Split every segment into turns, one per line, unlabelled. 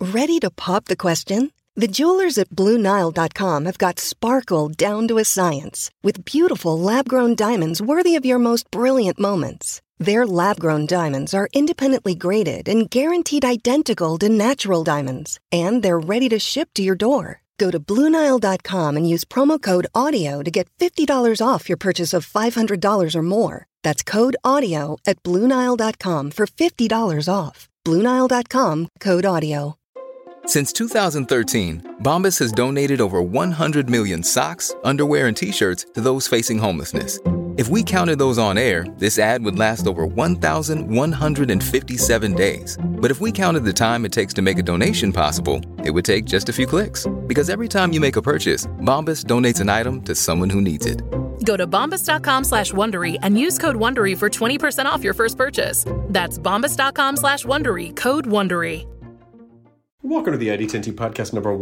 Ready to pop the question? The jewelers at BlueNile.com have got sparkle down to a science with beautiful lab-grown diamonds worthy of your most brilliant moments. Their lab-grown diamonds are independently graded and guaranteed identical to natural diamonds, and they're ready to ship to your door. Go to BlueNile.com and use promo code AUDIO to get $50 off your purchase of $500 or more. That's code AUDIO at BlueNile.com for $50 off. BlueNile.com, code AUDIO.
Since 2013, Bombas has donated over 100 million socks, underwear, and T-shirts to those facing homelessness. If we counted those on air, this ad would last over 1,157 days. But if we counted the time it takes to make a donation possible, it would take just a few clicks. Because every time you make a purchase, Bombas donates an item to someone who needs it.
Go to bombas.com/Wondery and use code Wondery for 20% off your first purchase. That's bombas.com/Wondery, code Wondery.
Welcome to the ID10T podcast number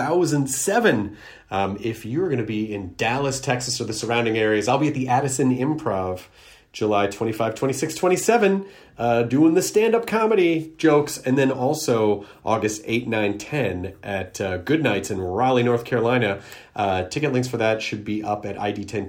1007. If you're going to be in Dallas, Texas, or the surrounding areas, I'll be at the Addison Improv July 25, 26, 27, doing the stand-up comedy jokes, and then also August 8, 9, 10 at Good Nights in Raleigh, North Carolina. Ticket links for that should be up at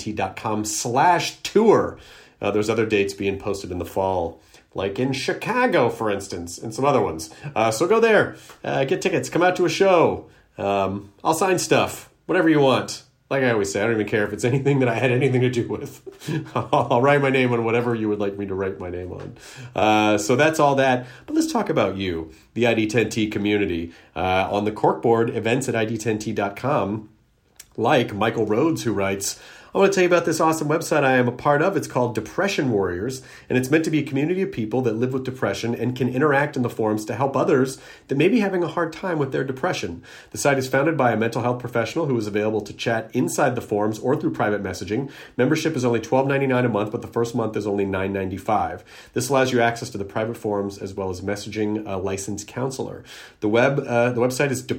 id10t.com/tour. There's other dates being posted in the fall, like in Chicago, for instance, and some other ones. So go there, get tickets, come out to a show. I'll sign stuff, whatever you want. Like I always say, I don't even care if it's anything that I had anything to do with. I'll write my name on whatever you would like me to write my name on. So that's all that. But let's talk about you, the ID10T community. On the corkboard, events at id10t.com, like Michael Rhodes, who writes, I want to tell you about this awesome website I am a part of. It's called Depression Warriors, and it's meant to be a community of people that live with depression and can interact in the forums to help others that may be having a hard time with their depression. The site is founded by a mental health professional who is available to chat inside the forums or through private messaging. Membership is only $12.99 a month, but the first month is only $9.95. This allows you access to the private forums as well as messaging a licensed counselor. The website is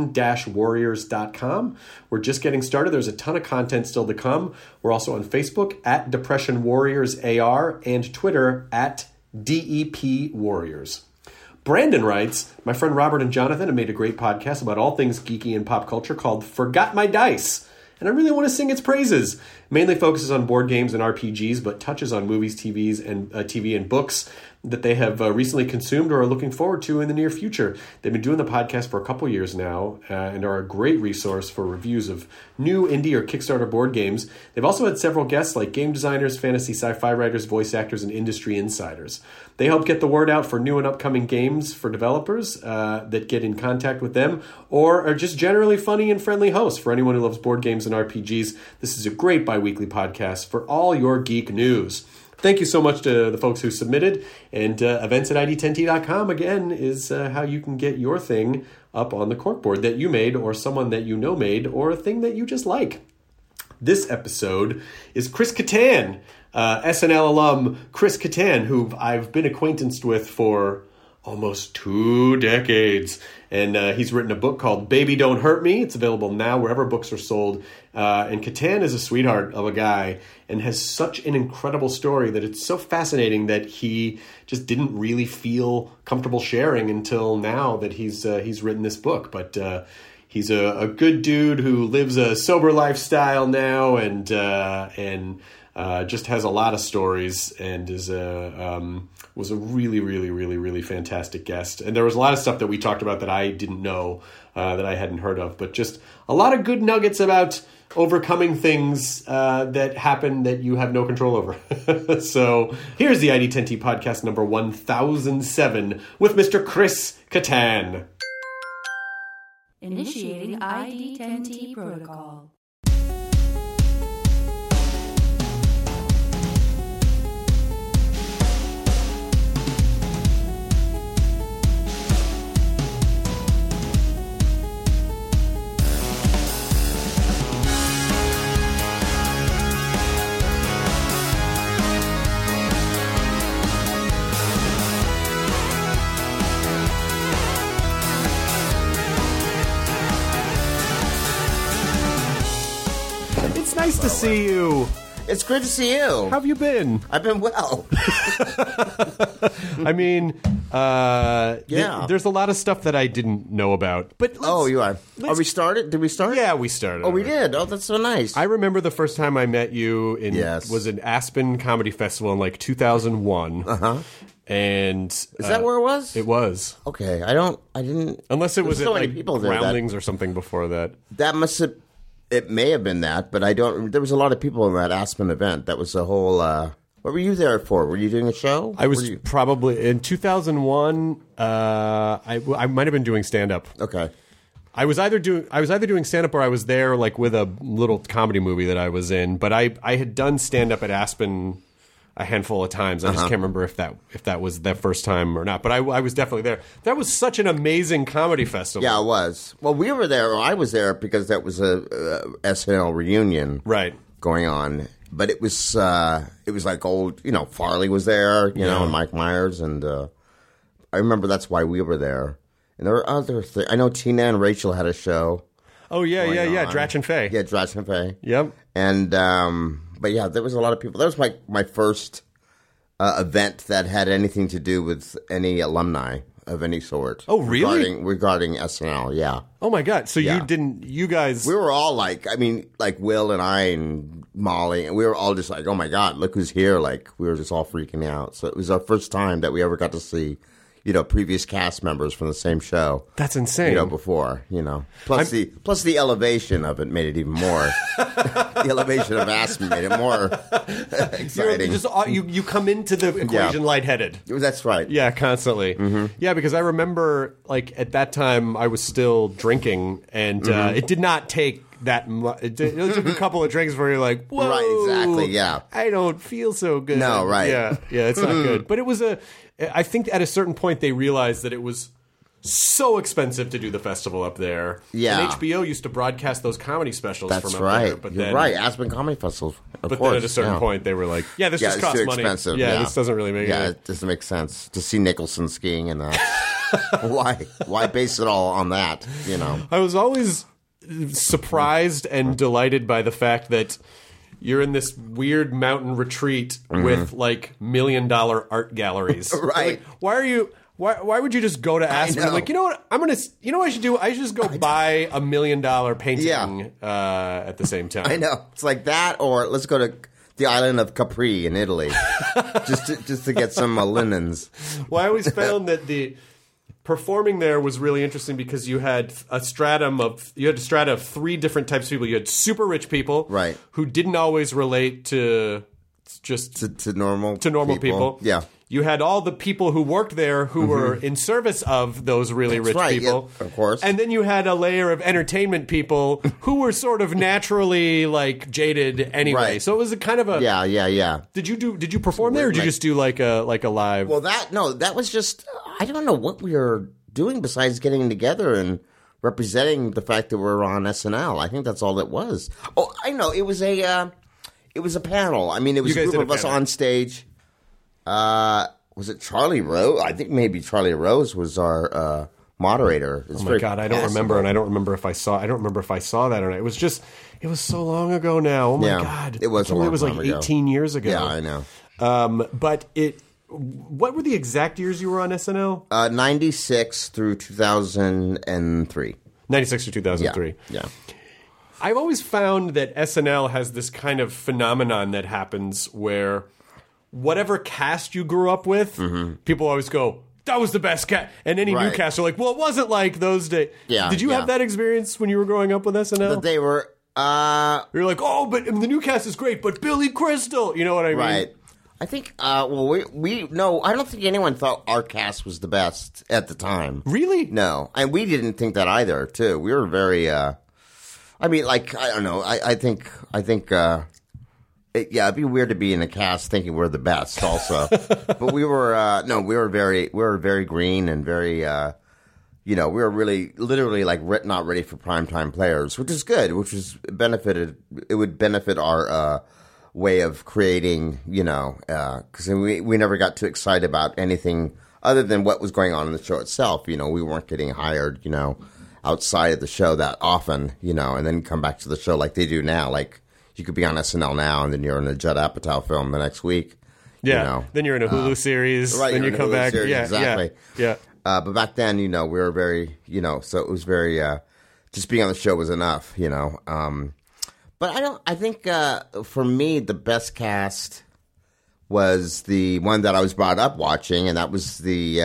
depression-warriors.com. We're just getting started. There's a ton of content still to come. We're also on Facebook at Depression Warriors AR and Twitter at DEP Warriors. Brandon writes, my friend Robert and Jonathan have made a great podcast about all things geeky and pop culture called Forgot My Dice, and I really want to sing its praises. It mainly focuses on board games and RPGs, but touches on movies, TV and books that they have recently consumed or are looking forward to in the near future. They've been doing the podcast for a couple years now and are a great resource for reviews of new indie or Kickstarter board games. They've also had several guests like game designers, fantasy sci-fi writers, voice actors, and industry insiders. They help get the word out for new and upcoming games for developers that get in contact with them, or are just generally funny and friendly hosts for anyone who loves board games and RPGs. This is a great bi-weekly podcast for all your geek news. Thank you so much to the folks who submitted, and events at id10t.com, again, is how you can get your thing up on the corkboard that you made, or someone that you know made, or a thing that you just like. This episode is Chris Kattan, SNL alum Chris Kattan, who I've been acquaintanced with for almost 2 decades. And he's written a book called Baby Don't Hurt Me. It's available now wherever books are sold. And Kattan is a sweetheart of a guy and has such an incredible story that it's so fascinating that he just didn't really feel comfortable sharing until now that he's written this book. But he's a good dude who lives a sober lifestyle now and just has a lot of stories and is was a really, really, really, really fantastic guest. And there was a lot of stuff that we talked about that I didn't know, that I hadn't heard of, but just a lot of good nuggets about overcoming things that happen that you have no control over. So here's the ID10T podcast number 1007 with Mr. Chris Kattan.
Initiating ID10T protocol.
Nice to see you.
It's good to see you.
How have you been?
I've been well.
I mean, There's a lot of stuff that I didn't know about. But
you are. Are we started? Did we start?
Yeah, we started.
Oh, we did. Oh, that's so nice.
I remember the first time I met you was in Aspen Comedy Festival in like 2001.
Uh-huh.
And
is that where it was?
It was.
Okay, I didn't.
Unless it was
so
at
many
like
people there
Groundlings or something before that.
That must have. It may have been that, but I don't. There was a lot of people in that Aspen event. That was a whole. What were you there for? Were you doing a show?
I was probably in 2001. I might have been doing stand up.
Okay.
I was either doing stand up or I was there like with a little comedy movie that I was in. But I had done stand up at Aspen a handful of times. I just can't remember if that was the first time or not. But I was definitely there. That was such an amazing comedy festival.
Yeah, it was. Well, we were there. Or I was there because that was a SNL reunion going on. But it was like old. Farley was there. And Mike Myers, and I remember that's why we were there. And there were other things. I know Tina and Rachel had a show.
Oh yeah. Dratch and Faye.
Yeah, Dratch and Faye.
Yep.
And but yeah, there was a lot of people. That was my first event that had anything to do with any alumni of any sort.
Oh, really?
Regarding SNL, yeah.
Oh my God! So you guys?
We were all like Will and I and Molly, and we were all just like, oh my God, look who's here! Like we were just all freaking out. So it was our first time that we ever got to see, previous cast members from the same show.
That's insane.
Before, Plus the elevation of it made it even more. The elevation of Aspen made it more exciting.
You come into the equation lightheaded.
That's right.
Yeah, constantly. Mm-hmm. Yeah, because I remember, like, at that time I was still drinking, and it did not take that much. It took a couple of drinks where you're like, whoa.
Right, exactly, yeah.
I don't feel so good.
No, right.
Yeah, it's not good. But it was I think at a certain point they realized that it was so expensive to do the festival up there.
Yeah.
And HBO used to broadcast those comedy specials from up
right.
there. But
You're right. Aspen Comedy Festival.
But then at a certain point they were like, this just costs money.
Expensive.
Yeah, this doesn't really make
it doesn't make sense to see Nicholson skiing and that. Why base it all on that,
I was always surprised and delighted by the fact that you're in this weird mountain retreat with like $1 million art galleries.
Right.
Like, why would you just go to Aspen? I'm like, you know what I should do? I should just go buy $1 million painting at the same time.
I know. It's like that, or let's go to the island of Capri in Italy just to get some linens.
Well, I always found that the performing there was really interesting because you had a strata of three different types of people. You had super rich people,
right,
who didn't always relate to just
to normal
people.
Yeah.
You had all the people who worked there who were in service of those really rich people.
Yeah, of course.
And then you had a layer of entertainment people who were sort of naturally like jaded anyway.
Right.
So it was a kind of a
Yeah.
Did you perform there or did you just do like a live?
Well, that was just I don't know what we were doing besides getting together and representing the fact that we're on SNL. I think that's all it was. Oh, I know. It was a panel. I mean, it was a group of us on stage. Was it Charlie Rose? I think maybe Charlie Rose was our moderator.
Oh my God, I don't remember, and I don't remember if I saw that or not. It was so long ago now. Oh my God,
it was.
It was like 18 years ago.
Yeah, I know.
But what were the exact years you were on SNL?
96 through 2003.
96 to 2003.
Yeah.
I've always found that SNL has this kind of phenomenon that happens where whatever cast you grew up with, people always go, that was the best cast. And any new cast are like, well, it wasn't like those days.
Yeah,
Did you have that experience when you were growing up with SNL?
That they were...
You're like, oh, but the new cast is great, but Billy Crystal. You know what I mean?
Right. I think, no, I don't think anyone thought our cast was the best at the time.
Really?
No. And we didn't think that either, too. We were very, I don't know. I think, it'd be weird to be in a cast thinking we're the best also. But we were, we were very green and very, we were really, literally like not ready for primetime players, which is good, it would benefit our, way of creating, because we never got too excited about anything other than what was going on in the show itself. We weren't getting hired, outside of the show that often, and then come back to the show like they do now. Like you could be on SNL now and then you're in a Judd Apatow film the next week,
Yeah.
You know?
Then you're in a Hulu series.
Right,
Then
you're
you
in a
come
Hulu
back.
series,
Yeah,
exactly.
Yeah.
But back then, we were very, so it was very, just being on the show was enough, But I think for me, the best cast was the one that I was brought up watching, and that was the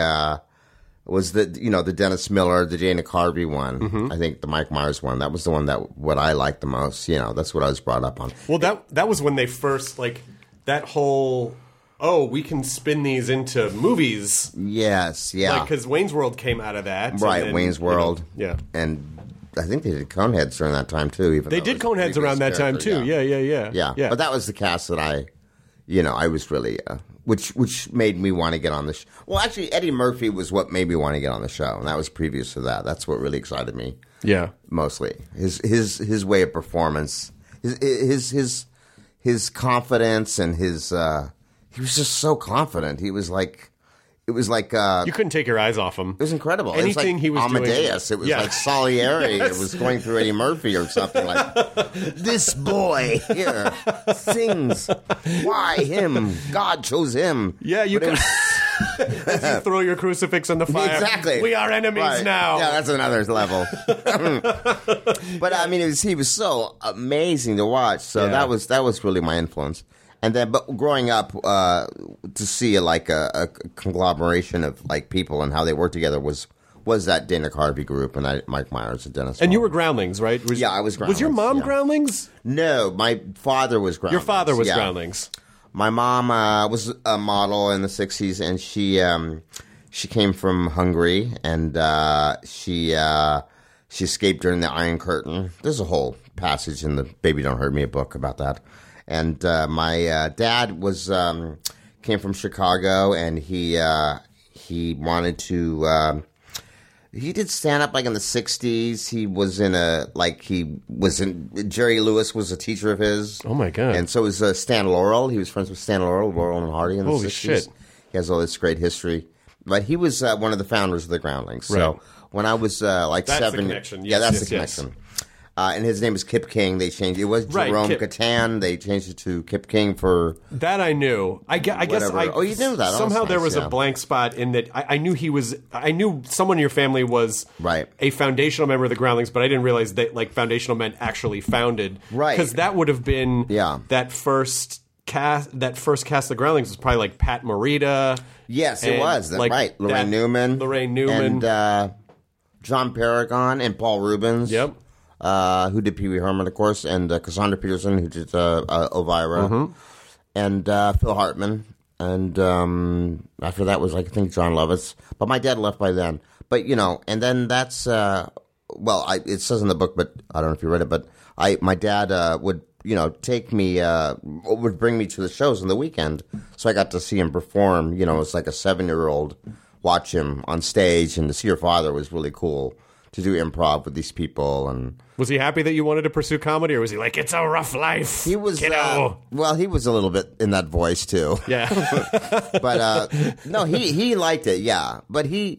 Dennis Miller, the Dana Carvey one. Mm-hmm. I think the Mike Myers one. That was the one what I liked the most. That's what I was brought up on.
Well, that was when they first that whole. Oh, we can spin these into movies.
Yes, yeah.
Because Wayne's World came out of that.
Right, Wayne's World.
Yeah.
And I think they did Coneheads during that time, too.
They did Coneheads around that time, too. Yeah.
But that was the cast that I was really... which made me want to get on the show. Well, actually, Eddie Murphy was what made me want to get on the show, and that was previous to that. That's what really excited me.
Yeah.
Mostly. His way of performance. His confidence and his... he was just so confident. He was like... It was like...
you couldn't take your eyes off him.
It was incredible.
Anything
it was like
he was
Amadeus.
doing.
It was like Salieri. Yes. It was going through Eddie Murphy or something like, this boy here sings. Why him? God chose him.
Yeah, you can... As you throw your crucifix in the fire.
Exactly.
We are enemies now.
Yeah, that's another level. But I mean, he was so amazing to watch. So that was really my influence. And then, but growing up, to see a conglomeration of people and how they work together was that Dana Carvey group and Mike Myers and Dennis.
And you were Groundlings, right?
I was Groundlings.
Was your mom Groundlings?
No, my father was Groundlings.
Your father was Groundlings.
My mom was a model in the 60s, and she came from Hungary, and she escaped during the Iron Curtain. There's a whole passage in the Baby Don't Hurt Me book about that. And my dad came from Chicago, and he wanted to. He did stand up in the 60s. He was in Jerry Lewis was a teacher of his.
Oh my God!
And so was Stan Laurel. He was friends with Stan Laurel and Hardy in the 60s.
Holy shit!
He has all this great history. But he was one of the founders of the Groundlings.
Right.
So when I was
that's
7,
the connection.
Yes, that's the
yes.
connection. And his name is Kip King. They changed it. Was Jerome Catan. They changed it to Kip King for
that. I knew. I guess.
You knew that.
Somehow there was a blank spot in that. I knew he was. I knew someone in your family was
a
foundational member of the Groundlings, but I didn't realize that foundational meant actually founded.
Right.
Because that would have been that first cast. That first cast of the Groundlings was probably Pat Morita.
Yes, it was. Right. Lorraine Newman. And John Paragon and Paul Rubens.
Yep.
Who did Pee Wee Herman, of course, and Cassandra Peterson, who did Elvira, and Phil Hartman, and after that was I think John Lovitz. But my dad left by then. But and then that's it says in the book, but I don't know if you read it. But my dad would take me would bring me to the shows on the weekend, so I got to see him perform. It's like a 7-year-old watch him on stage, and to see your father was really cool. To do improv with these people. And
was he happy that you wanted to pursue comedy, or was he like, it's a rough life?
He was, he was a little bit in that voice too.
Yeah.
But, no, he liked it. Yeah. But he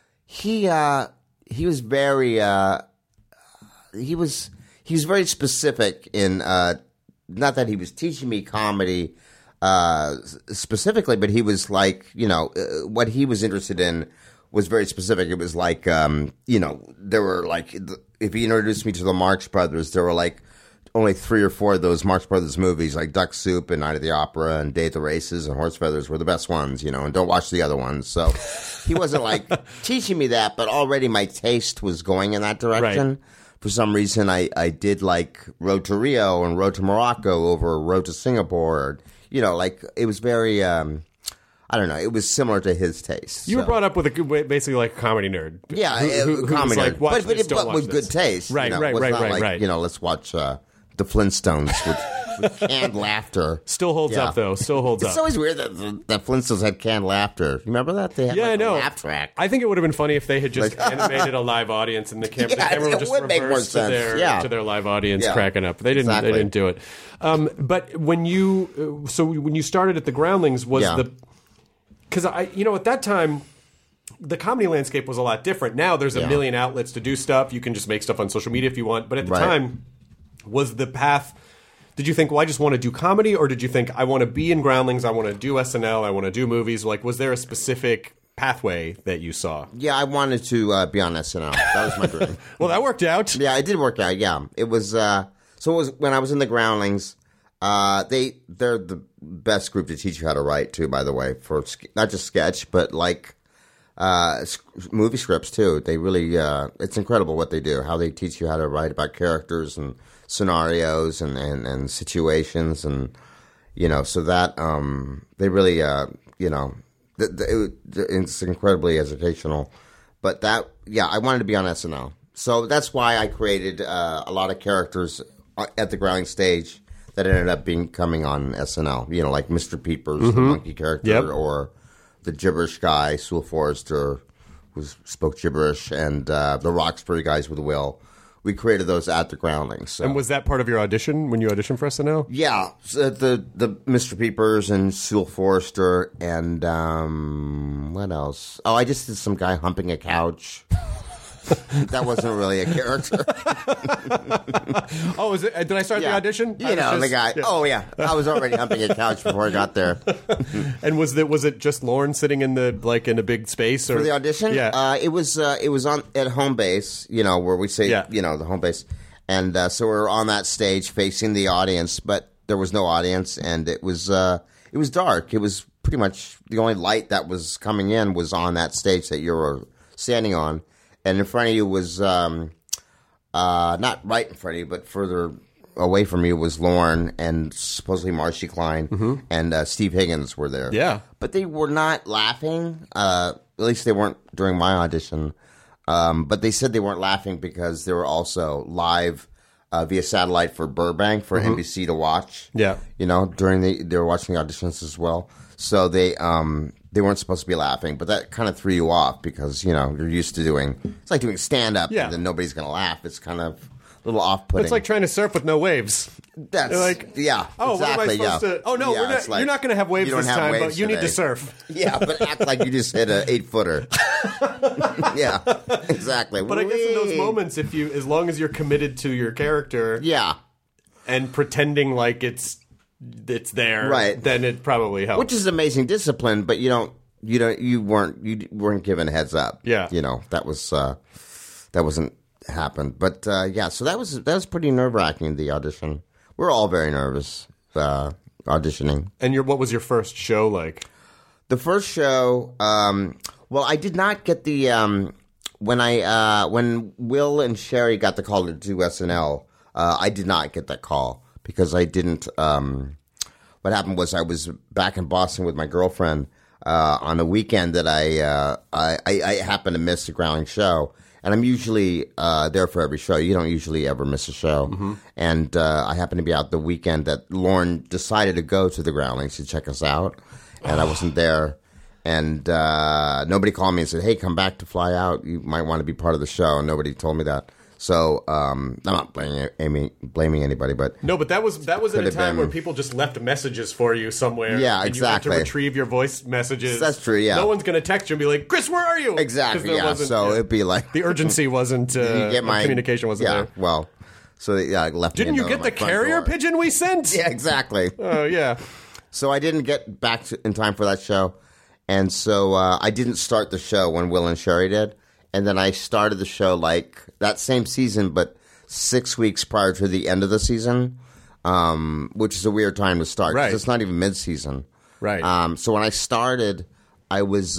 was very, he was very specific in, not that he was teaching me comedy, specifically, but he was what he was interested in was very specific. It was there were if he introduced me to the Marx Brothers, there were only 3 or 4 of those Marx Brothers movies, like Duck Soup and Night of the Opera and Day at the Races and Horse Feathers were the best ones, and don't watch the other ones. So he wasn't teaching me that, but already my taste was going in that direction. Right. For some reason, I did Road to Rio and Road to Morocco over Road to Singapore. It was very... I don't know. It was similar to his taste.
You were brought up with basically a comedy nerd.
Yeah, comedy nerd. But with good taste.
Right.
Let's watch The Flintstones with canned laughter.
Still holds up, though. Still holds up.
It's always weird that the Flintstones had canned laughter. You remember that? They had
I know.
A laugh track.
I think it would have been funny if they had just animated a live audience and the camera would just reverse to their live audience cracking up. They didn't. They didn't do it. But when you started at the Groundlings was the... Because at that time, the comedy landscape was a lot different. Now there's a million outlets to do stuff. You can just make stuff on social media if you want. But at the time, was the path Did you think, well, I just want to do comedy, or did you think, I want to be in Groundlings, I want to do SNL, I want to do movies? Like, was there a specific pathway that you saw?
Yeah, I wanted to be on SNL. That was my dream.
Well, that worked out.
Yeah, it did work out. Yeah, it was. So it was when I was in the Groundlings. They're the best group to teach you how to write too. By the way, for not just sketch, but like movie scripts too. They really. It's incredible what they do. How they teach you how to write about characters and scenarios and situations, and so that they really it's incredibly educational. But that, I wanted to be on SNL. So that's why I created a lot of characters at the Groundling stage that ended up coming on SNL. Like Mr. Peepers, the monkey character, or the gibberish guy, Sewell Forrester, who spoke gibberish, and the Roxbury guys with Will. We created those at the Groundlings. So.
And was that part of your audition when you auditioned for SNL?
Yeah, so the Mr. Peepers and Sewell Forrester and what else? Oh, I just did some guy humping a couch. That wasn't really a character.
Oh, was it? Did I start the audition?
The guy. Yeah. Oh yeah, I was already humping a couch before I got there.
And was it just Lorne sitting in a big space or
for the audition?
Yeah,
it was on at home base. Where we say the home base, and so we were on that stage facing the audience, but there was no audience, and it was dark. It was pretty much the only light that was coming in was on that stage that you were standing on. And in front of you was, not right in front of you, but further away from you was Lorne and supposedly Marcy Klein and Steve Higgins were there.
Yeah.
But they were not laughing. At least they weren't during my audition. But they said they weren't laughing because they were also live via satellite for Burbank for NBC to watch.
Yeah.
They were watching the auditions as well. So they weren't supposed to be laughing, but that kind of threw you off because, you're used to it's like doing stand-up and then nobody's going to laugh. It's kind of a little off-putting.
It's like trying to surf with no waves.
That's
like,
exactly.
What am I supposed to? Oh, no, you're not going to have waves this time, but you need to surf.
Yeah, but act like you just hit an 8-footer. Yeah, exactly.
But I guess in those moments, as long as you're committed to your character and pretending like it's there,
right?
Then it probably helps.
Which is amazing discipline, but you weren't given a heads up.
Yeah,
that wasn't happened. But so that was pretty nerve-wracking. The audition, we're all very nervous auditioning.
And what was your first show like?
The first show, well, I did not get the when Will and Sherry got the call to do SNL. I did not get that call. Because I didn't. What happened was I was back in Boston with my girlfriend on a weekend that I happened to miss the Groundling show, and I'm usually there for every show. You don't usually ever miss a show, and I happened to be out the weekend that Lorne decided to go to the Groundlings to check us out, and I wasn't there, and nobody called me and said, "Hey, come back to fly out. You might want to be part of the show," and nobody told me that. So I'm not blaming anybody, but
no, but that was at a time where people just left messages for you somewhere.
Yeah,
and
exactly.
You had to retrieve your voice messages.
That's true. Yeah,
no one's going to text you and be like, "Chris, where are you?"
Exactly. Yeah. So it'd be like
the urgency wasn't. Communication wasn't there.
Well, so I left.
Didn't you get the carrier pigeon we sent?
Yeah, exactly.
Oh yeah.
So I didn't get back in time for that show, and so I didn't start the show when Will and Sherry did. And then I started the show like that same season, but 6 weeks prior to the end of the season, which is a weird time to start.
Right.
It's not even mid-season.
Right.
So when I started, I was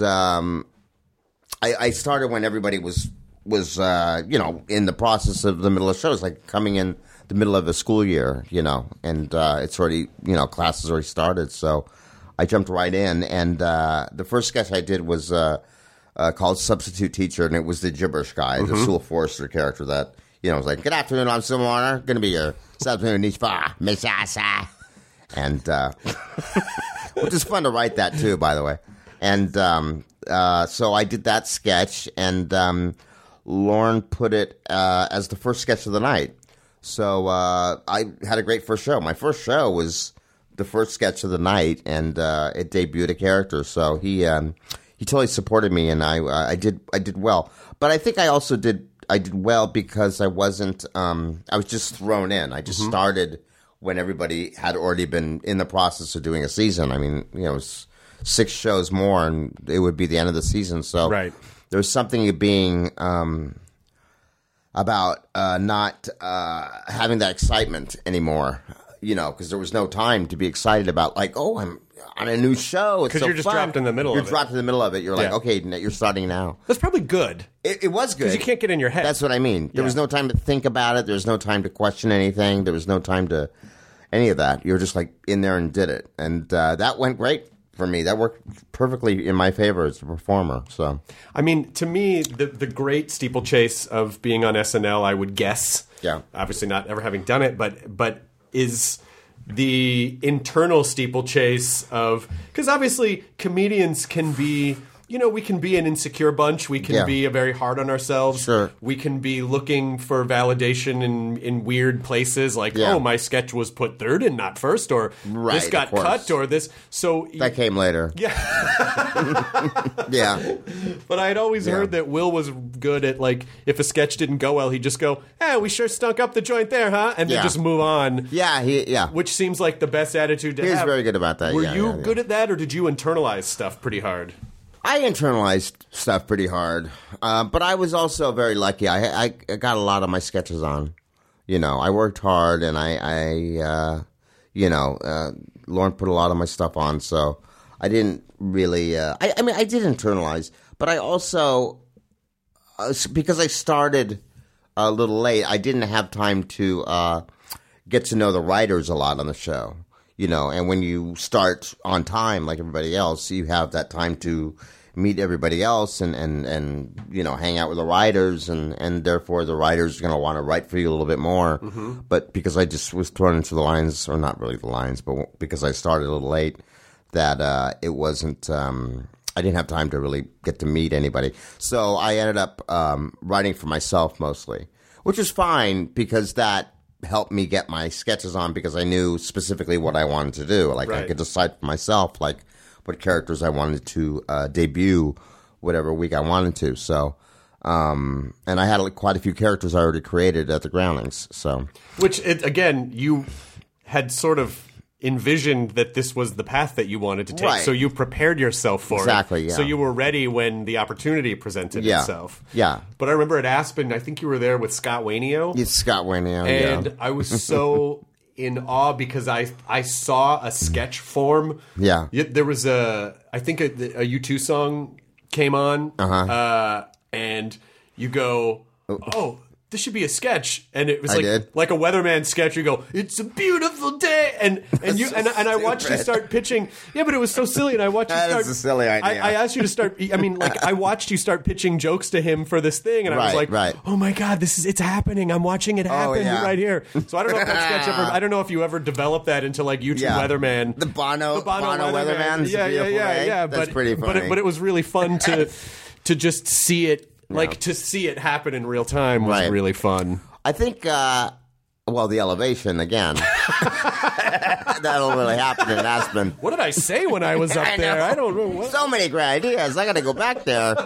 I started when everybody was in the process of the middle of shows, like coming in the middle of the school year, and it's already, class has already started. So I jumped right in, and the first sketch I did was called Substitute Teacher, and it was the gibberish guy, the Sewell Forrester character that, was like, "Good afternoon, I'm Sewell Warner, going to be your substitute teacher, Miss Asa." And, which is fun to write that too, by the way. And so I did that sketch, and Lorne put it as the first sketch of the night. So I had a great first show. My first show was the first sketch of the night, and it debuted a character. So he totally supported me, and I did well. But I think I also did well because I wasn't I was just thrown in. I just started when everybody had already been in the process of doing a season. I mean, you know, 6 shows more and it would be the end of the season. So there's something being about not having that excitement anymore, you know, because there was no time to be excited about, like, oh, I'm on a new show. Because
you're just dropped in the middle of it.
You're dropped in the middle of it. You're like, okay, you're starting now.
That's probably good.
It was good.
Because you can't get in your head.
That's what I mean. There was no time to think about it. There was no time to question anything. There was no time to any of that. You were just like in there and did it. And that went great for me. That worked perfectly in my favor as a performer. So,
I mean, to me, the great steeplechase of being on SNL, I would guess, obviously not ever having done it, but is the internal steeplechase of, because obviously comedians can be, you know, we can be an insecure bunch. We can be very hard on ourselves.
Sure.
We can be looking for validation in weird places, like, oh, my sketch was put third and not first, or this got cut, or this. So
that came later.
Yeah.
Yeah.
But I had always heard that Will was good at, like, if a sketch didn't go well, he'd just go, "Hey, we sure stunk up the joint there, huh?" And then just move on.
Yeah.
Which seems like the best attitude to have.
He was very good about that.
Were you good at that, or did you internalize stuff pretty hard?
I internalized stuff pretty hard, but I was also very lucky. I got a lot of my sketches on. You know, I worked hard, and Lauren put a lot of my stuff on, so I didn't really. I mean, I did internalize, but I also, because I started a little late, I didn't have time to get to know the writers a lot on the show. You know, and when you start on time like everybody else, you have that time to meet everybody else and you know, hang out with the writers, and therefore the writers are going to want to write for you a little bit more. Mm-hmm. But because I just was thrown into the lines, or not really the lines, but because I started a little late, that it wasn't I didn't have time to really get to meet anybody. So I ended up writing for myself mostly, which is fine because that helped me get my sketches on, because I knew specifically what I wanted to do. Like, I could decide for myself, like, what characters I wanted to debut whatever week I wanted to. So, and I had quite a few characters I already created at the Groundlings. So,
which, again, you had sort of envisioned that this was the path that you wanted to take.
Right.
So you prepared yourself for it.
Exactly, yeah.
So you were ready when the opportunity presented itself.
Yeah.
But I remember at Aspen, I think you were there with Scott Wainio.
It's Scott Wainio,
And I was so in awe because I saw a sketch form.
Yeah.
There was I think a U2 song came on. And you go, oh, this should be a sketch, and it was like a weatherman sketch. You go, "It's a beautiful day," and I watched you start pitching. Yeah, but it was so silly, and I watched you start.
That's a silly idea.
I asked you to start. I mean, like, I watched you start pitching jokes to him for this thing, and I was like, "Oh my god, it's happening! I'm watching it happen right here." So I don't know if that sketch ever. I don't know if you ever developed that into like YouTube weatherman,
the Bono weatherman.
Yeah.
That's pretty funny.
But it was really fun to just see it. Like, to see it happen in real time was really fun.
I think, the elevation, again. That'll really happen in Aspen.
What did I say when I was up there? I don't know. What?
So many great ideas. I got to go back there.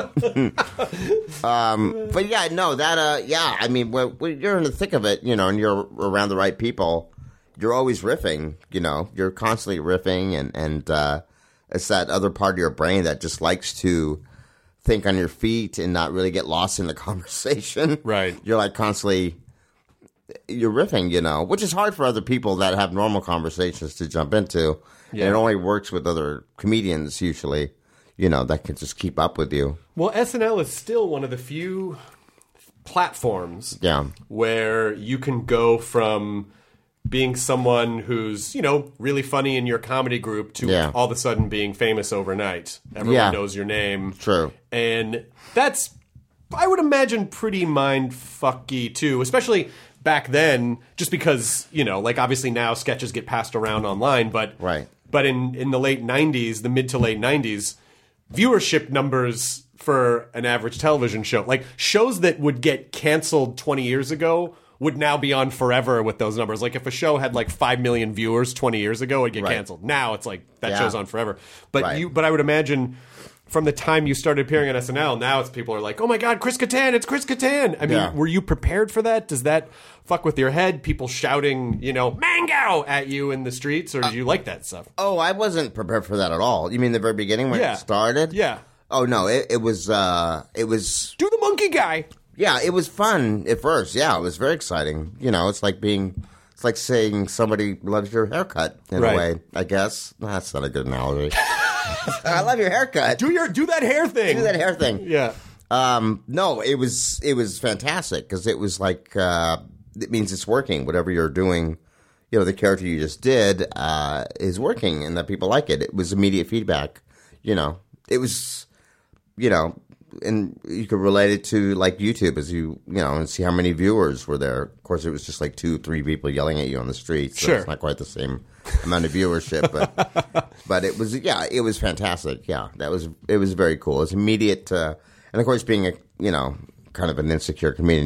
But yeah, no, that, I mean, when you're in the thick of it, you know, and you're around the right people, you're always riffing, you know. You're constantly riffing, and it's that other part of your brain that just likes to think on your feet and not really get lost in the conversation.
Right.
You're like constantly, you're riffing, you know, which is hard for other people that have normal conversations to jump into. Yeah. And it only works with other comedians usually, you know, that can just keep up with you.
Well, SNL is still one of the few platforms where you can go from being someone who's, you know, really funny in your comedy group to all of a sudden being famous overnight. Everyone knows your name.
True.
And that's, I would imagine, pretty mind-fucky, too. Especially back then, just because, you know, like, obviously now sketches get passed around online, but in the late 90s, the mid to late 90s, viewership numbers for an average television show, like, shows that would get canceled 20 years ago would now be on forever with those numbers. Like, if a show had like 5 million viewers 20 years ago, it'd get canceled. Now it's like that show's on forever. But I would imagine from the time you started appearing on SNL, now it's people are like, oh my God, Chris Kattan, it's Chris Kattan. I mean, were you prepared for that? Does that fuck with your head? People shouting, mango at you in the streets, or do you like that stuff?
Oh, I wasn't prepared for that at all. You mean the very beginning when it started?
Yeah.
Oh no, it was
do the monkey guy.
Yeah, it was fun at first. Yeah, it was very exciting. It's like saying somebody loves your haircut in a way, I guess. That's not a good analogy. I love your haircut.
Do that hair thing.
Do that hair thing.
Yeah.
No, it was fantastic because it was like it means it's working. Whatever you're doing, the character you just did is working, and that people like it. It was immediate feedback. It was, and you could relate it to like YouTube as and see how many viewers were there. Of course, it was just like 2-3 people yelling at you on the street. So it's not quite the same amount of viewership, but it was fantastic. Yeah, it was very cool. It was immediate, and of course, being a kind of an insecure comedian,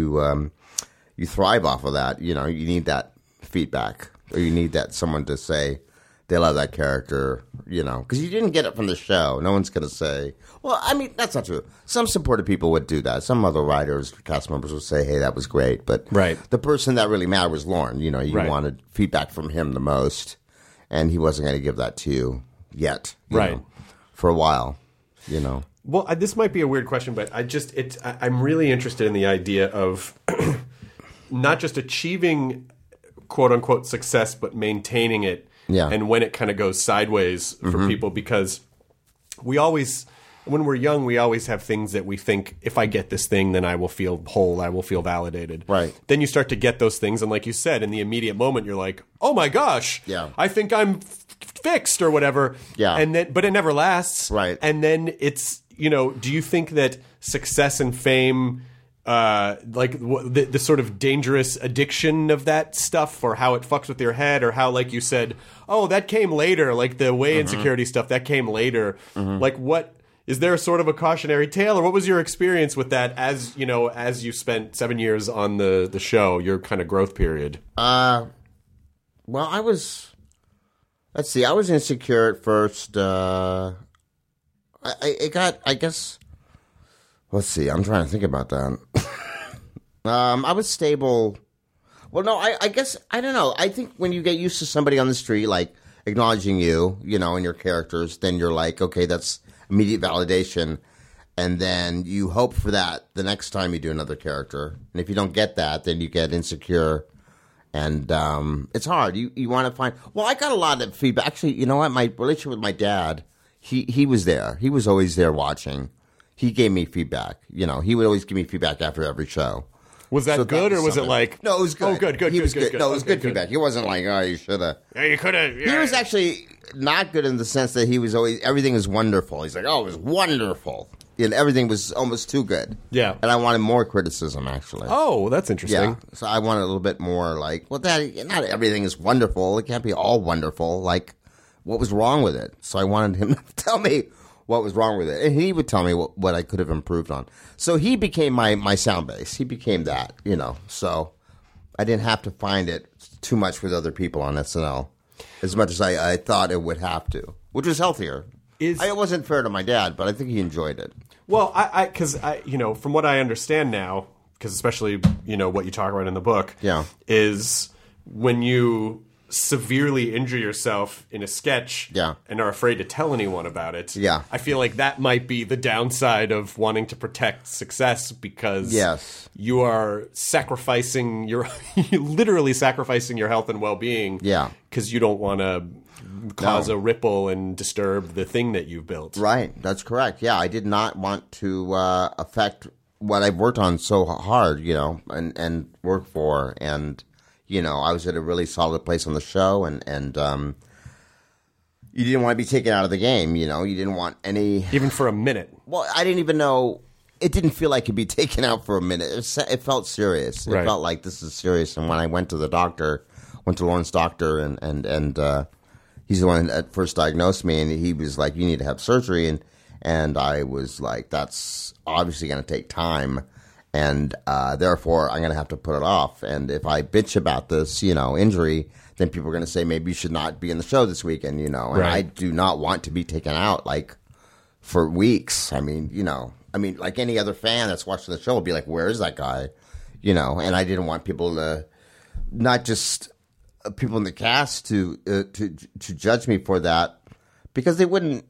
you thrive off of that. You need that feedback, or you need that someone to say they love that character, because you didn't get it from the show. No one's going to say, well, I mean, that's not true. Some supportive people would do that. Some other writers, cast members would say, hey, that was great. But the person that really mattered was Lorne. You wanted feedback from him the most, and he wasn't going to give that to you yet, for a while,
Well, this might be a weird question, but I'm really interested in the idea of not just achieving quote-unquote success, but maintaining it.
Yeah.
And when it kind of goes sideways for people, because when we're young, we always have things that we think, if I get this thing, then I will feel whole, I will feel validated.
Right.
Then you start to get those things, and like you said, in the immediate moment, you're like, oh my gosh, I think I'm fixed or whatever.
Yeah.
But it never lasts.
Right.
And then it's, do you think that success and fame, the sort of dangerous addiction of that stuff, or how it fucks with your head, or how, like you said, oh, that came later, like the way insecurity stuff, that came later. Like, what is there sort of a cautionary tale, or what was your experience with that as you spent 7 years on the show, your kind of growth period?
Well, I was insecure at first. I guess. Let's see. I'm trying to think about that. I was stable. Well, no, I guess, I don't know. I think when you get used to somebody on the street, like, acknowledging you, and your characters, then you're like, okay, that's immediate validation. And then you hope for that the next time you do another character. And if you don't get that, then you get insecure. And it's hard. You want to find... Well, I got a lot of feedback. Actually, you know what? My relationship with my dad, he was there. He was always there watching. He gave me feedback. He would always give me feedback after every show.
Was that good, or was it like...
No, it was good.
Oh, good.
He was good. No, it was
okay,
good feedback. He wasn't like, oh, you should have...
Yeah, you could have... Yeah.
He was actually not good in the sense that he was always... Everything was wonderful. He's like, oh, it was wonderful. And everything was almost too good.
Yeah.
And I wanted more criticism, actually.
Oh, that's interesting.
Yeah. So I wanted a little bit more like, well, Daddy, not everything is wonderful. It can't be all wonderful. Like, what was wrong with it? So I wanted him to tell me what was wrong with it. And he would tell me what I could have improved on. So he became my sound base. He became that, So I didn't have to find it too much with other people on SNL as much as I thought it would have to, which was healthier. It wasn't fair to my dad, but I think he enjoyed it.
Well, because from what I understand now, because especially, what you talk about in the book, is when you severely injure yourself in a sketch and are afraid to tell anyone about it.
Yeah.
I feel like that might be the downside of wanting to protect success, because you are sacrificing you're literally sacrificing your health and well-being because you don't want to cause a ripple and disturb the thing that you've built.
Right. That's correct. Yeah, I did not want to affect what I've worked on so hard, and work for, and I was at a really solid place on the show, and you didn't want to be taken out of the game, you didn't want any...
Even for a minute.
Well, I didn't even know... It didn't feel like it'd be taken out for a minute. It felt serious. It felt like this is serious. And when I went to the doctor, went to Lawrence doctor, and he's the one that first diagnosed me, and he was like, you need to have surgery. And I was like, that's obviously going to take time. And therefore, I'm going to have to put it off. And if I bitch about this, injury, then people are going to say maybe you should not be in the show this weekend, And I do not want to be taken out like for weeks. I mean, like any other fan that's watching the show will be like, where is that guy? And I didn't want people to, not just people in the cast to judge me for that, because they wouldn't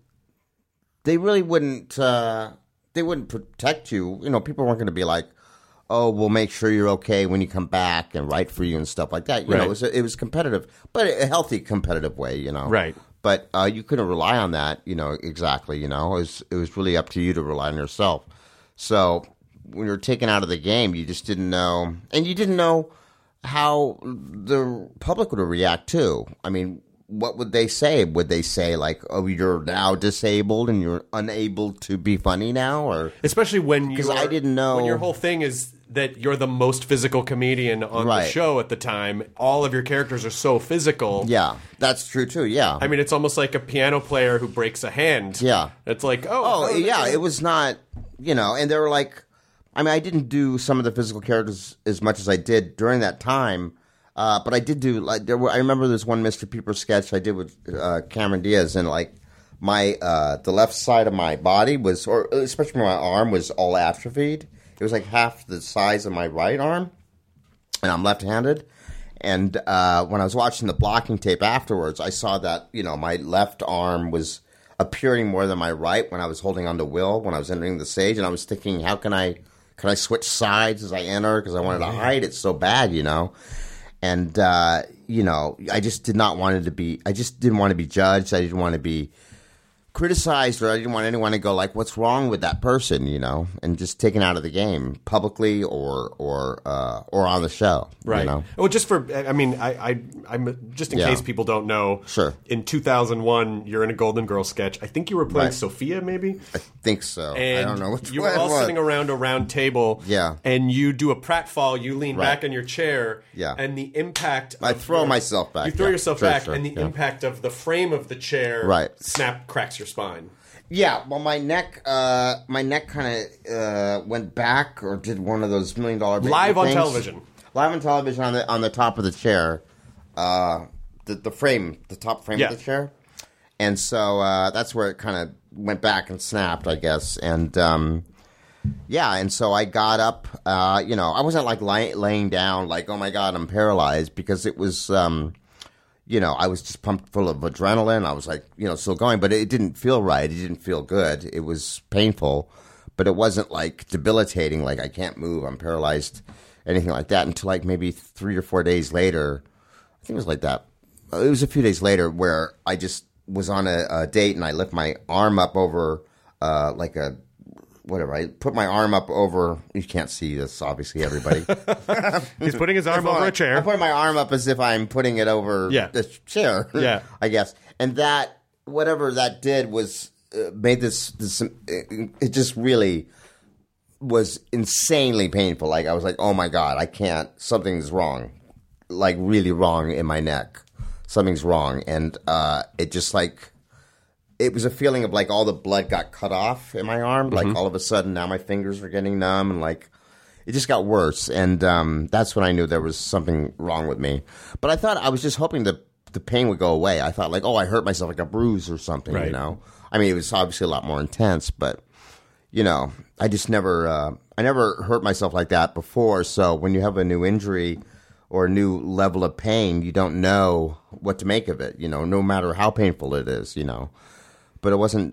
protect you. People weren't going to be like, oh, we'll make sure you're okay when you come back and write for you and stuff like that. It was competitive, but a healthy competitive way,
Right.
But you couldn't rely on that, exactly, It was really up to you to rely on yourself. So when you were taken out of the game, you just didn't know. And you didn't know how the public would react, too. I mean, what would they say? Would they say, like, oh, you're now disabled and you're unable to be funny now? Or
especially when
I didn't know.
When your whole thing is that you're the most physical comedian on the show at the time. All of your characters are so physical.
Yeah, that's true, too, yeah.
I mean, it's almost like a piano player who breaks a hand.
Yeah.
It's like,
it was not, and they were like, I mean, I didn't do some of the physical characters as much as I did during that time, but I did do, like, I remember there's one Mr. Peeper sketch I did with Cameron Diaz, and, like, the left side of my body was, or especially my arm, was all atrophied. It was like half the size of my right arm, and I'm left-handed. And when I was watching the blocking tape afterwards, I saw that, my left arm was appearing more than my right when I was holding on to Will when I was entering the stage. And I was thinking, how can I switch sides as I enter? Because I wanted to hide it so bad, And, I just did not want it to be – I just didn't want to be judged. I didn't want to be criticized, or I didn't want anyone to go like, what's wrong with that person, and just taken out of the game publicly or on the show.
Right. Well, just for, I mean, I'm just in case people don't know.
Sure.
In 2001, you're in a Golden Girls sketch. I think you were playing Sophia, maybe?
I think so.
And
I don't know which
you were all sitting around a round table.
Yeah.
And you do a pratfall. You lean back in your chair.
Yeah.
And the impact
I throw myself back.
You throw yourself back, and the impact of the frame of the chair cracks your spine.
Yeah, well, my neck kind of went back, or did one of those $1 million
live on
things.
television.
Live on television on the top of the chair, the frame, the top frame of the chair, and so that's where it kind of went back and snapped, I guess, and and so I got up. I wasn't like laying down, like, oh my God, I'm paralyzed, because it was. I was just pumped full of adrenaline. I was like, still going, but it didn't feel right. It didn't feel good. It was painful, but it wasn't like debilitating, like I can't move, I'm paralyzed, anything like that, until like maybe 3 or 4 days later. I think it was like that. It was a few days later where I just was on a date, and I lift my arm up over like a whatever. I put my arm up over. You can't see this, obviously, everybody.
He's putting his arm over a chair.
I'm putting my arm up as if I'm putting it over the chair.
Yeah,
I guess. And that, whatever that did, was made this. It just really was insanely painful. Like, I was like, oh my God, I can't. Something's wrong. Like, really wrong in my neck. Something's wrong, and it just like. It was a feeling of like all the blood got cut off in my arm. Like, all of a sudden now my fingers are getting numb, and like it just got worse. And that's when I knew there was something wrong with me. But I was just hoping the pain would go away. I thought like, oh, I hurt myself, like a bruise or something,
right.
I mean, it was obviously a lot more intense, but I just never hurt myself like that before. So when you have a new injury or a new level of pain, you don't know what to make of it, no matter how painful it is, But it wasn't,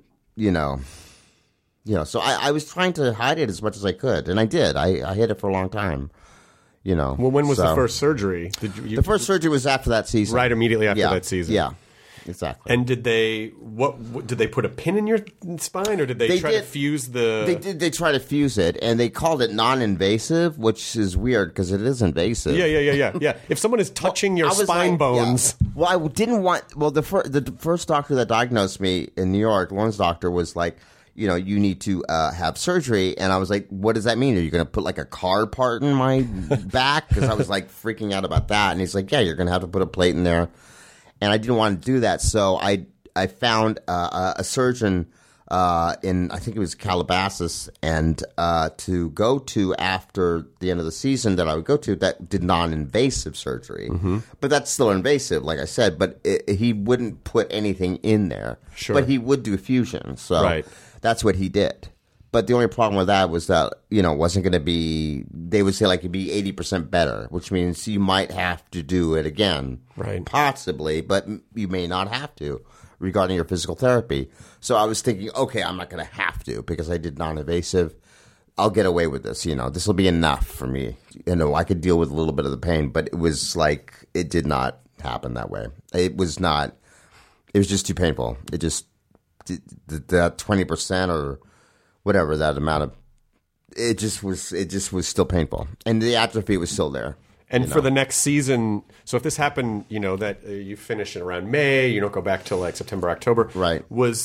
so I was trying to hide it as much as I could, and I did. I hid it for a long time, Well,
when was the first surgery?
The first surgery was after that season.
Right, immediately after that season.
Yeah, exactly.
And did they did they put a pin in your spine, or did they try to fuse the?
They did. They tried to fuse it, and they called it non-invasive, which is weird because it is invasive.
Yeah. If someone is touching your spine bones,
well, I didn't want. Well, the first doctor that diagnosed me in New York, Lauren's doctor, was like, you need to have surgery, and I was like, what does that mean? Are you going to put like a car part in my back? Because I was like freaking out about that, and he's like, yeah, you're going to have to put a plate in there. And I didn't want to do that, so I found a surgeon in, I think it was Calabasas, and to go to after the end of the season that I would go to that did non-invasive surgery. Mm-hmm. But that's still invasive, like I said, but he wouldn't put anything in there.
Sure.
But he would do fusion. So That's what he did. But the only problem with that was that, you know, it wasn't going to be, they would say like it'd be 80% better, which means you might have to do it again.
Right.
Possibly, but you may not have to regarding your physical therapy. So I was thinking, okay, I'm not going to have to because I did non-invasive. I'll get away with this, you know. This will be enough for me. You know, I could deal with a little bit of the pain, but it was like, it did not happen that way. It was just too painful. It just, that 20% or whatever that amount of, it just was still painful, and the atrophy was still there.
And for the next season, so if this happened, you know, that you finish in around May, you don't go back till like September, October.
Right.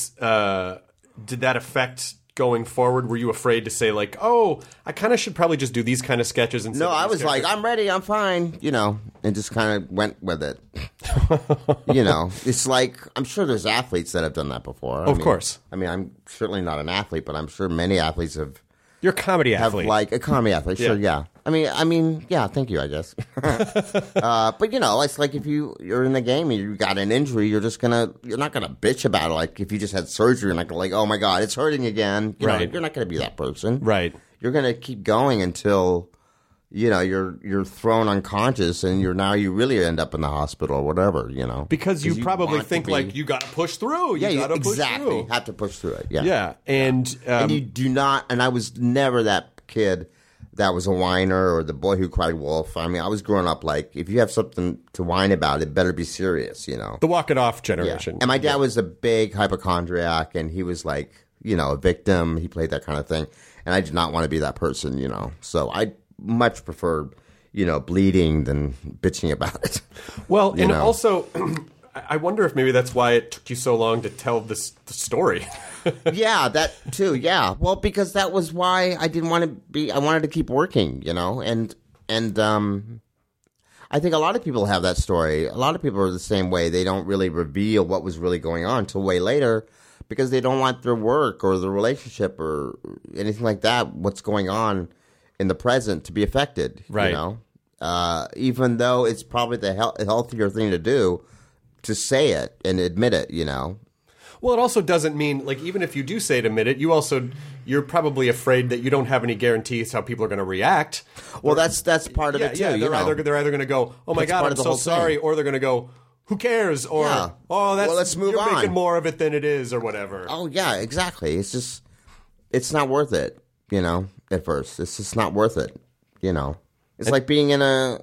Did that affect going forward? Were you afraid to say like, oh, I kind of should probably just do these kind of sketches?
No, I was like, I'm ready, I'm fine, you know, and just kind of went with it. You know, it's like, I'm sure there's athletes that have done that before.
Of course.
I mean, I'm certainly not an athlete, but I'm sure many athletes have.
You're a comedy athlete.
Have like a comedy athlete, sure, yeah. I mean, yeah, thank you, I guess. But you know, it's like if you're in the game and you got an injury, you're not gonna bitch about it. Like if you just had surgery, you're not gonna like, oh my God, it's hurting again. You know, you're not gonna be that person.
Right.
You're gonna keep going until, you know, you're thrown unconscious and you really end up in the hospital or whatever, you know.
Because you probably think like you gotta push through. You gotta push through.
You have to push through it. Yeah.
Yeah. And
you do not, and I was never that kid that was a whiner or the boy who cried wolf. I mean, I was growing up like, if you have something to whine about, it better be serious, you know.
The walk it off generation.
Yeah. And my dad was a big hypochondriac, and he was like, you know, a victim. He played that kind of thing. And I did not want to be that person, you know. So I much preferred, you know, bleeding than bitching about it.
Well, and also, I wonder if maybe that's why it took you so long to tell the story.
Yeah, that too. Yeah, well, because that was why I didn't want to be. I wanted to keep working, you know, and I think a lot of people have that story. A lot of people are the same way. They don't really reveal what was really going on until way later because they don't want their work or their relationship or anything like that, what's going on in the present, to be affected.
Right.
You know, even though it's probably the healthier thing to do to say it and admit it. You know.
Well, it also doesn't mean, like, even if you do say it, admit it, you're probably afraid that you don't have any guarantees how people are going to react.
Well, that's part of it, too.
Yeah, they're either going to go, oh, my God, I'm so sorry, or they're going to go, who cares? Or,
let's move on.
You're making more of it than it is, or whatever.
Oh, yeah, exactly. It's just, it's not worth it, you know, at first. It's just not worth it, you know. It's like being in a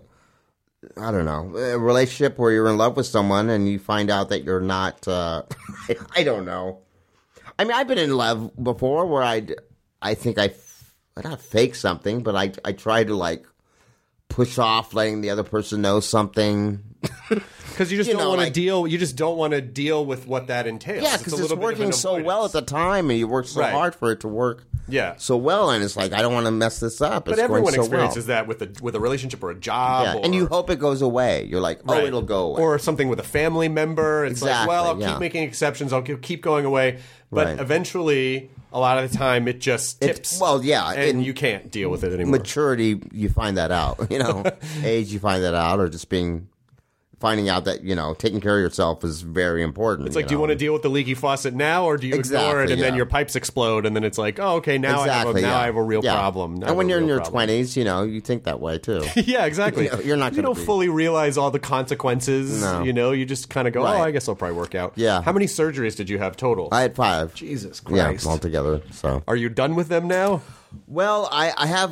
relationship where you're in love with someone and you find out that you're not, I don't know. I mean, I've been in love before where I think I not fake something, but I try to like push off letting the other person know something.
Because you just don't want to deal. You just don't want to deal with what that entails.
Yeah, because it's working so well at the time, and you work so hard for it to work.
Yeah.
So well, and it's like, I don't want to mess this up.
But everyone experiences that with a relationship or a job.
Yeah, and you hope it goes away. You're like, it'll go away.
Or something with a family member. It's like, well, I'll keep making exceptions. I'll keep going away. But eventually, a lot of the time, it just tips. And you can't deal with it anymore.
Maturity, you find that out. You know, age, you find that out, or just finding out that, you know, taking care of yourself is very important.
It's like, do you want to deal with the leaky faucet now, or do you ignore it and then your pipes explode, and then it's like, oh, okay, now I have a real problem.
And when you're in your 20s, you know, you think that way too.
Yeah, exactly.
You're not.
You don't fully realize all the consequences. No. You know, you just kind of go, oh, I guess I'll probably work out.
Yeah.
How many surgeries did you have total?
I had 5.
Jesus Christ.
Yeah, altogether. So.
Are you done with them now?
Well, I have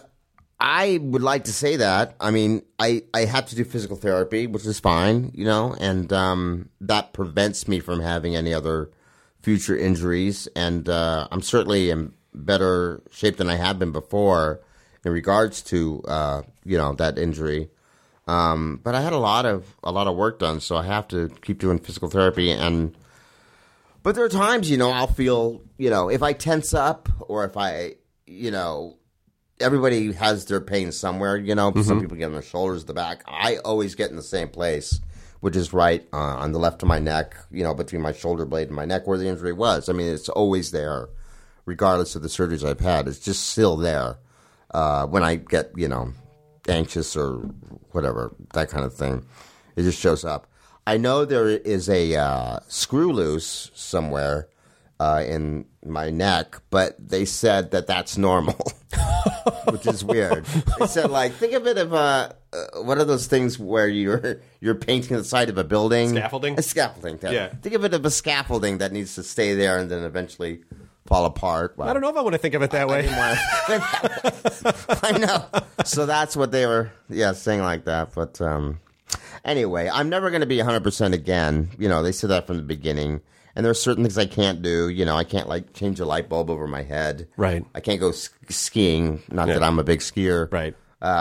I would like to say that. I mean, I have to do physical therapy, which is fine, you know, and that prevents me from having any other future injuries. And I'm certainly in better shape than I have been before in regards to, you know, that injury. But I had a lot of work done, so I have to keep doing physical therapy. But there are times, you know, I'll feel, you know, if I tense up or if I, you know, everybody has their pain somewhere, you know. Mm-hmm. Some people get on their shoulders, the back. I always get in the same place, which is right on the left of my neck, you know, between my shoulder blade and my neck where the injury was. I mean, it's always there, regardless of the surgeries I've had. It's just still there when I get, you know, anxious or whatever, that kind of thing. It just shows up. I know there is a screw loose somewhere in my neck, but they said that that's normal, which is weird. They said, like, think of it of one of those things where you're painting the side of a building.
Scaffolding?
A scaffolding.
Yeah.
Think of it of a scaffolding that needs to stay there and then eventually fall apart. Well,
I don't know if I want to think of it that way.
I know. So that's what they were, saying like that. But anyway, I'm never going to be 100% again. You know, they said that from the beginning. And there are certain things I can't do. You know, I can't, like, change a light bulb over my head.
Right.
I can't go skiing. Not that I'm a big skier.
Right.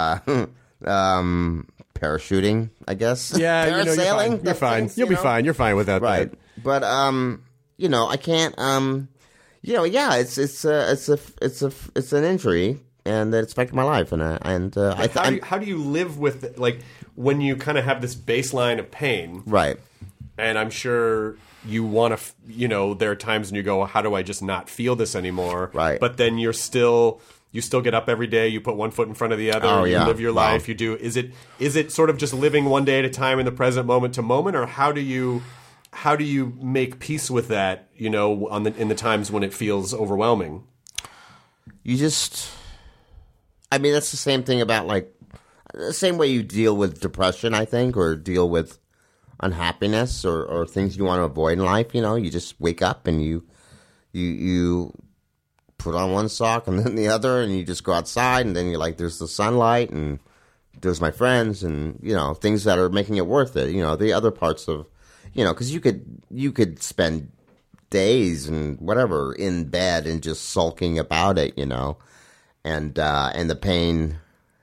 Parachuting, I guess.
Yeah,
Parasailing.
you're fine. You'll be fine. You're fine without
right.
that.
But you know, I can't. You know, yeah, it's an injury, and it affected my life,
How do you live with it? Like when you kind of have this baseline of pain,
right?
And I'm sure you want to, there are times when you go, how do I just not feel this anymore?
Right.
But then you still get up every day. You put one foot in front of the other.
Oh, yeah.
You live your life. You do. Is it sort of just living one day at a time in the present, moment to moment, or how do you make peace with that? In the times when it feels overwhelming.
You just, I mean, that's the same thing about, like, the same way you deal with depression, I think, or deal with unhappiness or things you want to avoid in life. You just wake up and you put on one sock and then the other, and you just go outside, and then you're like, there's the sunlight and there's my friends, and things that are making it worth it. The other parts of, because you could spend days and whatever in bed and just sulking about it, and the pain,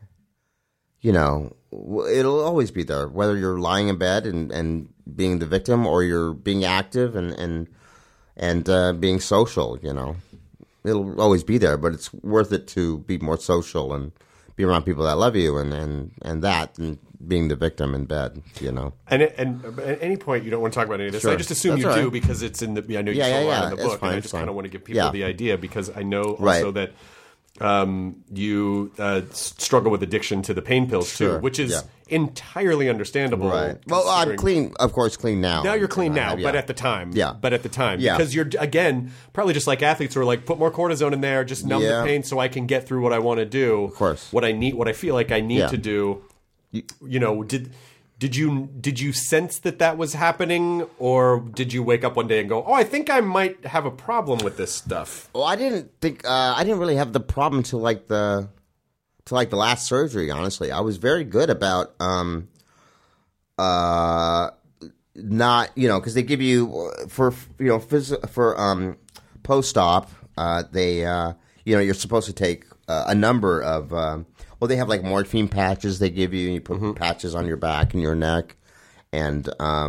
it'll always be there, whether you're lying in bed and being the victim, or you're being active and being social. It'll always be there, but it's worth it to be more social and be around people that love you, and being the victim in bed.
And at any point, you don't want to talk about any of this.
Sure.
I just assume
That's
you do
right.
because it's in the. I know you
Yeah,
show a lot
yeah.
in the
It's
book,
fine,
and I
it's
just kind
fine.
of want to give people the idea, because I know also that you struggle with addiction to the pain pills
Sure.
too, which is entirely understandable.
Right. Well, I'm clean, of course, clean now.
Now you're clean now, but at the time.
Yeah.
But at the time.
Yeah.
Because you're, again, probably just like athletes who are like, put more cortisone in there, just numb the pain so I can get through what I want to do.
Of course.
What I feel like I need to do. Did you sense that was happening, or did you wake up one day and go, oh, I think I might have a problem with this stuff?
Well, I didn't really have the problem till the last surgery. Honestly, I was very good about not, because they give you for post-op, they you're supposed to take a number of they have like morphine patches they give you, and you put patches on your back and your neck, and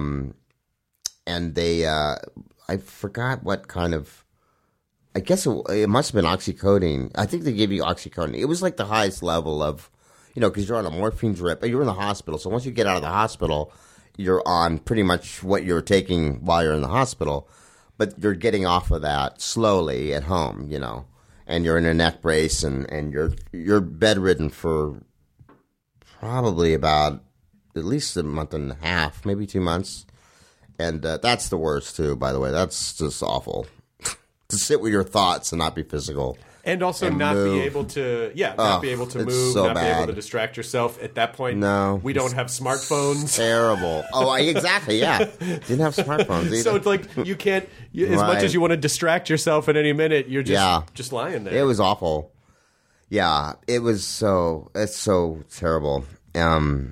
they I forgot what kind of, I guess it must have been oxycodone. I think they gave you oxycodone. It was like the highest level of, because you're on a morphine drip, but you're in the hospital. So once you get out of the hospital, you're on pretty much what you're taking while you're in the hospital, but you're getting off of that slowly at home, and you're in a neck brace, and you're bedridden for probably about at least a month and a half, maybe 2 months. And that's the worst, too, by the way. That's just awful. To sit with your thoughts and not be physical.
And also not be able to, not be able to move,
so
not be able
bad.
to distract yourself. At that point,
No.
we don't have smartphones.
Terrible. Oh, exactly, yeah. Didn't have smartphones either.
So it's like you can't, as much as you want to distract yourself at any minute, you're just lying there.
It was awful. Yeah, it's so terrible.
And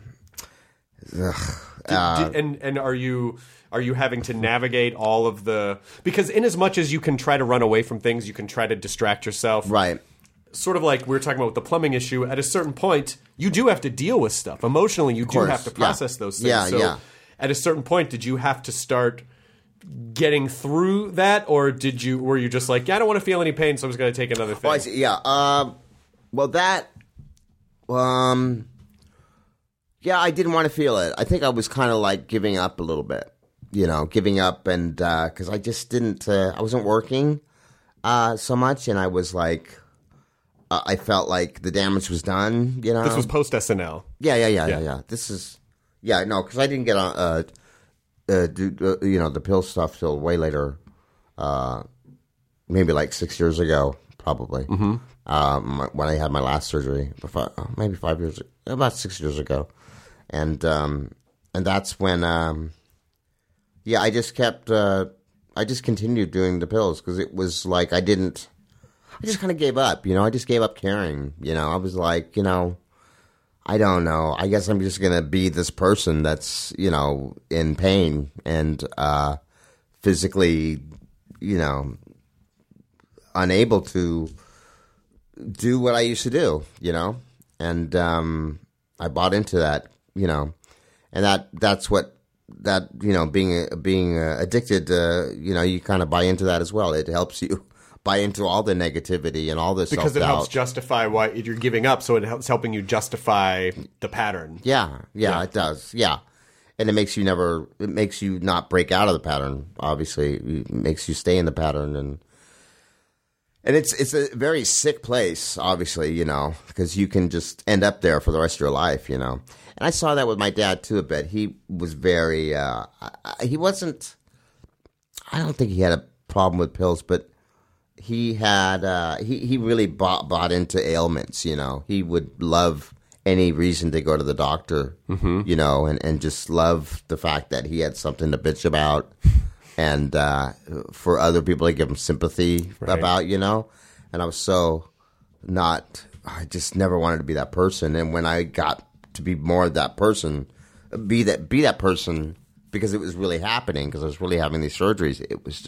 are you having to navigate all of the, because in as much as you can try to run away from things, you can try to distract yourself.
Right.
Sort of like we were talking about with the plumbing issue, at a certain point, you do have to deal with stuff. Emotionally, you do have to process those things.
Yeah,
at a certain point, did you have to start getting through that, or were you just like, I don't want to feel any pain, so I'm just going to take another thing?
Oh, I see. Yeah. I didn't want to feel it. I think I was kind of like giving up a little bit. Giving up, and because I just didn't, I wasn't working so much, and I was like, I felt like the damage was done.
This was post SNL.
Yeah. This is, because I didn't get on, the pill stuff till way later maybe like 6 years ago, probably. When I had my last surgery, maybe 5 years, about 6 years ago, and that's when, I just kept, I just continued doing the pills because it was like I just kind of gave up. I just gave up caring. I was like, I don't know. I guess I'm just gonna be this person that's in pain and physically, unable to do what I used to do, and I bought into that, and that's what that being addicted, you kind of buy into that as well. It helps you buy into all the negativity and all the
because
self-doubt.
It helps justify why you're giving up, so it's helping you justify the pattern.
Yeah, it does. Yeah. And it makes you not break out of the pattern, obviously. It makes you stay in the pattern. And it's a very sick place, obviously, because you can just end up there for the rest of your life, And I saw that with my dad, too, a bit. He was very, he wasn't, I don't think he had a problem with pills, but he had, he really bought into ailments, He would love any reason to go to the doctor, and just love the fact that he had something to bitch about and for other people to give him sympathy about, And I was so I just never wanted to be that person. And when I got to be more of that person, be that person because it was really happening, because I was really having these surgeries,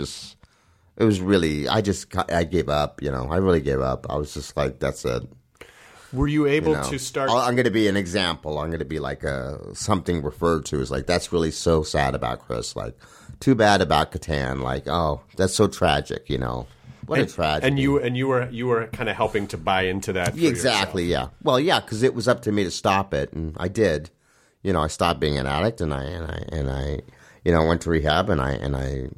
it was really, I gave up, I really gave up. I was just like, that's it.
Were you able to start?
I'm going to be an example. I'm going to be like something referred to as like, that's really so sad about Chris. Like, too bad about Catan. Like, oh, that's so tragic. What a tragedy.
And you were kind of helping to buy into that.
Exactly.
Yourself.
Yeah. Well, yeah, because it was up to me to stop it, and I did. I stopped being an addict, and I went to rehab, and I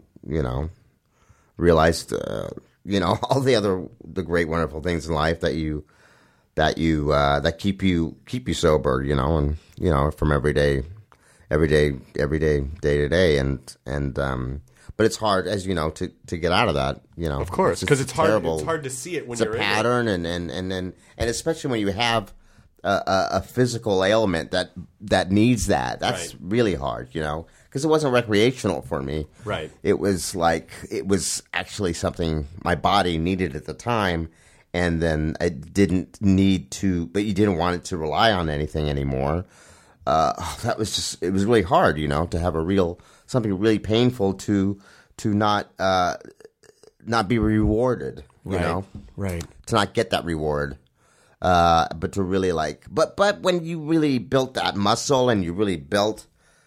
realized all the great, wonderful things in life that keep you sober, and from every day, day to day, and but it's hard, as to get out of that,
Of course, because it's hard. It's hard to see it when you're
in it. It's a pattern, and especially when you have a physical ailment that needs that. That's really hard, because it wasn't recreational for me.
Right.
It was actually something my body needed at the time. And then I didn't need to, but you didn't want it to rely on anything anymore. That was it was really hard, to have something really painful to not be rewarded,
Right.
To not get that reward. But to really but when you really built that muscle and you really built,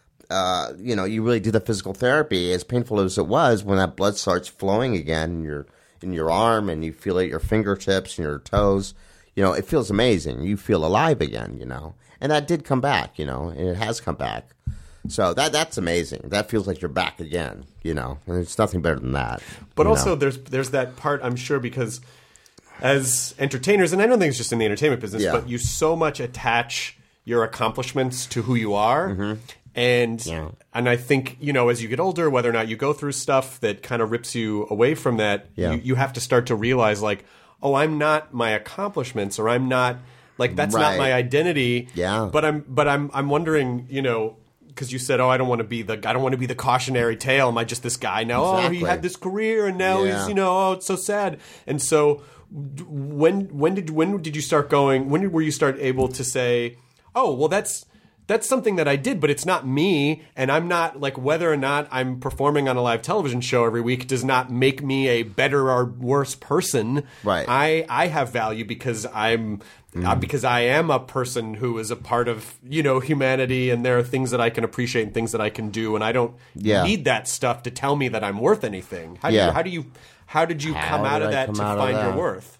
you really did the physical therapy, as painful as it was, when that blood starts flowing again, in your arm, and you feel it at your fingertips and your toes, it feels amazing. You feel alive again, and that did come back, and it has come back. So that's amazing. That feels like you're back again, and there's nothing better than that.
But also there's that part, I'm sure, because as entertainers, and I don't think it's just in the entertainment business, but you so much attach your accomplishments to who you are. Mm-hmm. And I think, as you get older, whether or not you go through stuff that kind of rips you away from that, you have to start to realize, like, oh, I'm not my accomplishments, or I'm not, like, that's not my identity.
Yeah.
But I'm wondering, because you said, oh, I don't want to be the cautionary tale. Am I just this guy now?
Exactly.
Oh, he had this career, and now he's, oh, it's so sad. And so when did you start going? When were you start able to say, oh, well, that's something that I did, but it's not me, and I'm not, like, whether or not I'm performing on a live television show every week does not make me a better or worse person.
Right.
I have value because because I am a person who is a part of, humanity, and there are things that I can appreciate and things that I can do, and I don't need that stuff to tell me that I'm worth anything. How did you come out of that to find your worth?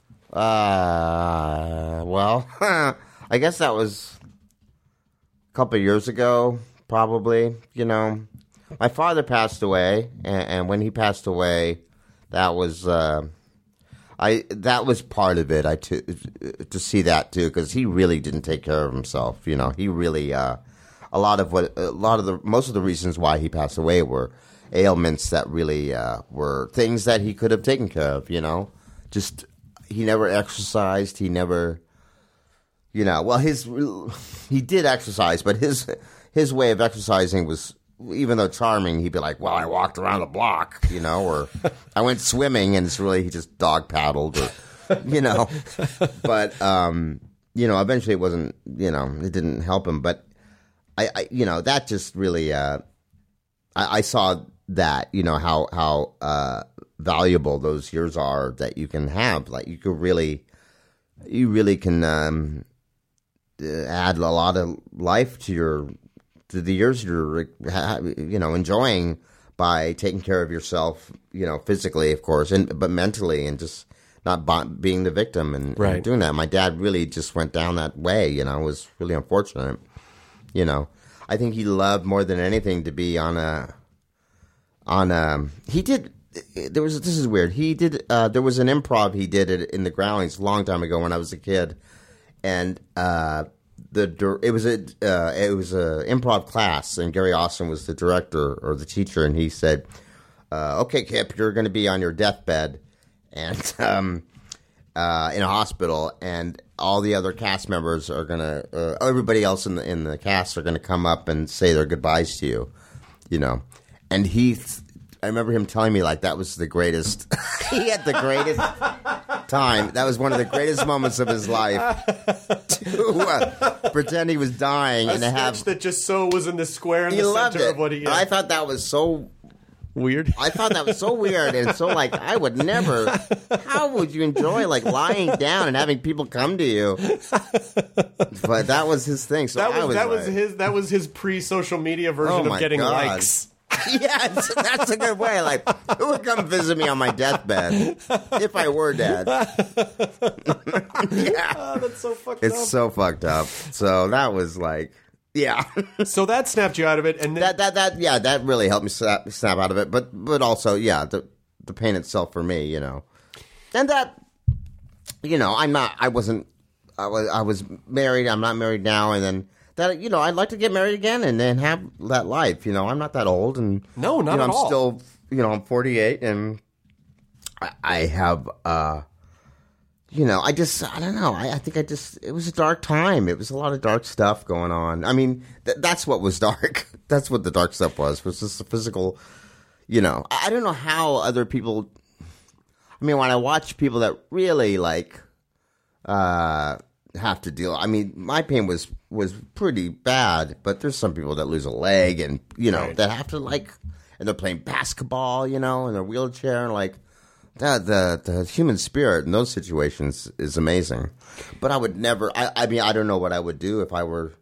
Well, I guess that was couple of years ago, probably. My father passed away, and when he passed away, that was part of it. To see that too, because he really didn't take care of himself. He really most of the reasons why he passed away were ailments that really were things that he could have taken care of, you know. Just, he never exercised. He never, you know, well, he did exercise, but his way of exercising was, even though charming, he'd be like, well, I walked around the block, you know, or I went swimming, and it's really, he just dog paddled, or, you know. But, you know, eventually it wasn't, you know, it didn't help him. But I you know, that just really, I saw that, you know, how valuable those years are that you can have. Like, you really can add a lot of life to the years you're, you know, enjoying by taking care of yourself, you know, physically, of course, but mentally, and just not being the victim and doing that. My dad really just went down that way, you know. It was really unfortunate, you know. I think he loved more than anything to be he did, this is weird. He did, there was an improv he did in the Groundlings a long time ago when I was a kid. And, it was a improv class, and Gary Austin was the director or the teacher. And he said, okay, Kip, you're going to be on your deathbed and, in a hospital, and all the other cast members are going to, everybody else in the cast are going to come up and say their goodbyes to you, you know. And I remember him telling me, like, that was the greatest. He had the greatest time. That was one of the greatest moments of his life, to pretend he was dying and to have
that just so was in the square in the center of what he.
I thought that was so
weird.
I thought that was so weird, and so, like, I would never. How would you enjoy, like, lying down and having people come to you? But that was his thing. So
that was his pre-social media version of getting likes.
Yes, that's a good way. Like, who would come visit me on my deathbed if I were dead? Yeah.
Oh, that's so fucked up.
It's so fucked up. So that was like, yeah.
So that snapped you out of it, and then
that really helped me snap out of it. But also, yeah, the pain itself for me, you know, and that, you know, I was married. I'm not married now, and then. That, you know, I'd like to get married again and then have that life. You know, I'm not that old, and
no, not
at
all.
I'm still, you know, I'm 48, and I have, you know, I don't know. I think it was a dark time. It was a lot of dark stuff going on. I mean, that's what was dark. That's what the dark stuff was just the physical. You know, I don't know how other people. I mean, when I watch people that really like, have to deal. I mean, my pain was pretty bad, but there's some people that lose a leg, and you know that have to, like, and they're playing basketball, you know, in their wheelchair, and like the human spirit in those situations is amazing. But I would never. I mean, I don't know what I would do if I were.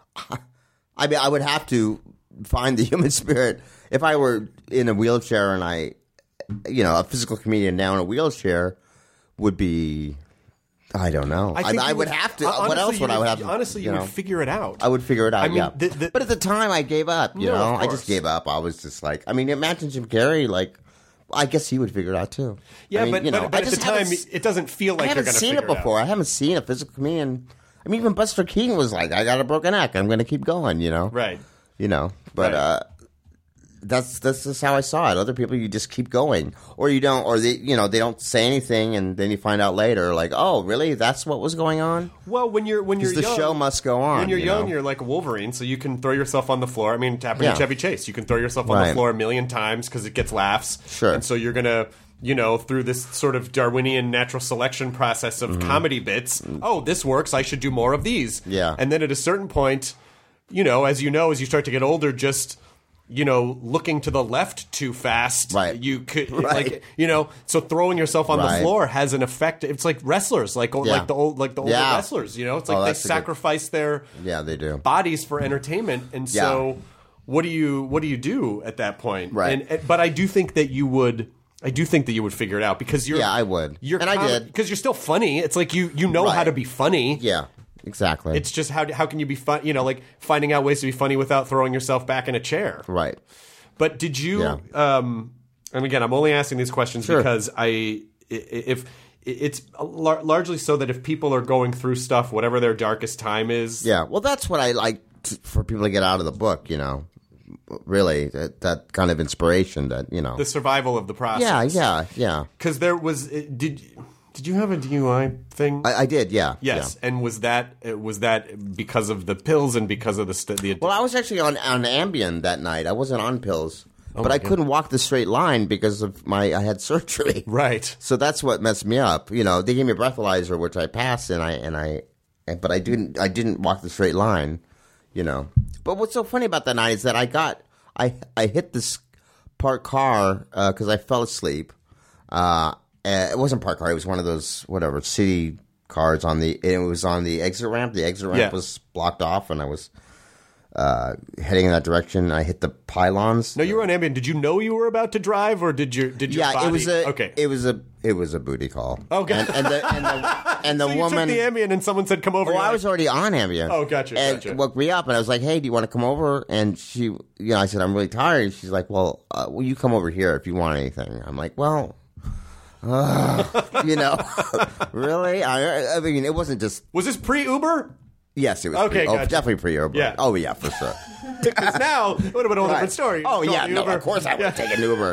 I mean, I would have to find the human spirit if I were in a wheelchair, and you know, a physical comedian now in a wheelchair would be. I don't know. I would have to. Honestly, what else would I have to?
Honestly, you would figure it out.
I would figure it out,
I mean,
yeah. But at the time, I gave up, you know.
I
just gave up. I was just like, I mean, imagine Jim Carrey, like, I guess he would figure it out, too.
Yeah,
I mean,
but,
you know,
but at the time, it doesn't feel like you're going to figure it out.
I haven't seen it before. I haven't seen a physical comedian. I mean, even Buster Keaton was like, I got a broken neck. I'm going to keep going, you know.
Right.
You know, but that's just how I saw it. Other people, you just keep going, or you don't, or they don't say anything, and then you find out later, like, oh, really? That's what was going on.
Well, when you're young,
the show must go on.
When you're young, you're like a Wolverine, so you can throw yourself on the floor. I mean, it happened to Chevy Chase. You can throw yourself on the floor a million times because it gets laughs.
Sure.
And so you're gonna, you know, through this sort of Darwinian natural selection process of comedy bits. Oh, this works. I should do more of these.
Yeah.
And then at a certain point, you know, as you start to get older, just. You know, looking to the left too fast, you could, like, you know, so throwing yourself on the floor has an effect. It's like wrestlers, like the older wrestlers, you know, it's like they sacrifice their
they do
bodies for entertainment, and so what do you do at that point?
Right.
But I do think that you would. I do think that you would figure it out because you're.
Yeah, I would.
I did because you're still funny. It's like you know how to be funny.
Yeah. Exactly.
It's just how can you be fun? You know, like finding out ways to be funny without throwing yourself back in a chair.
Right.
But did you? And again, I'm only asking these questions because if it's largely so that if people are going through stuff, whatever their darkest time is.
Yeah. Well, that's what I like for people to get out of the book. You know, really, that kind of inspiration that, you know.
The survival of the process.
Yeah.
Because there was did you have a DUI thing?
I did, yeah.
Yes,
yeah.
and was that because of the pills and because of the
Well, I was actually on Ambien that night. I wasn't on pills. But I couldn't walk the straight line because of I had surgery.
Right.
So that's what messed me up. You know, they gave me a breathalyzer, which I passed, but I didn't walk the straight line. You know. But what's so funny about that night is that I hit this parked car because I fell asleep. It wasn't parked car. It was one of those city cars it was on the exit ramp. The exit ramp was blocked off, and I was heading in that direction. I hit the pylons.
No, you were on Ambien. Did you know you were about to drive, or did your body?
It was a booty call.
Okay.
And the
so
woman
you took the Ambien, and someone said, "Come over."
Oh, I was already on Ambien.
Oh, gotcha.
And woke me up, and I was like, "Hey, do you want to come over?" And she, I said, "I'm really tired." She's like, "Well, will you come over here if you want anything?" I'm like, "Well." Really? I mean, it wasn't just.
Was this pre-Uber?
Yes, it was.
Okay, gotcha.
Definitely pre-Uber.
Yeah.
Oh, yeah, for sure.
Because now it would have been a whole different story.
Oh, yeah, no, of course I would take an Uber.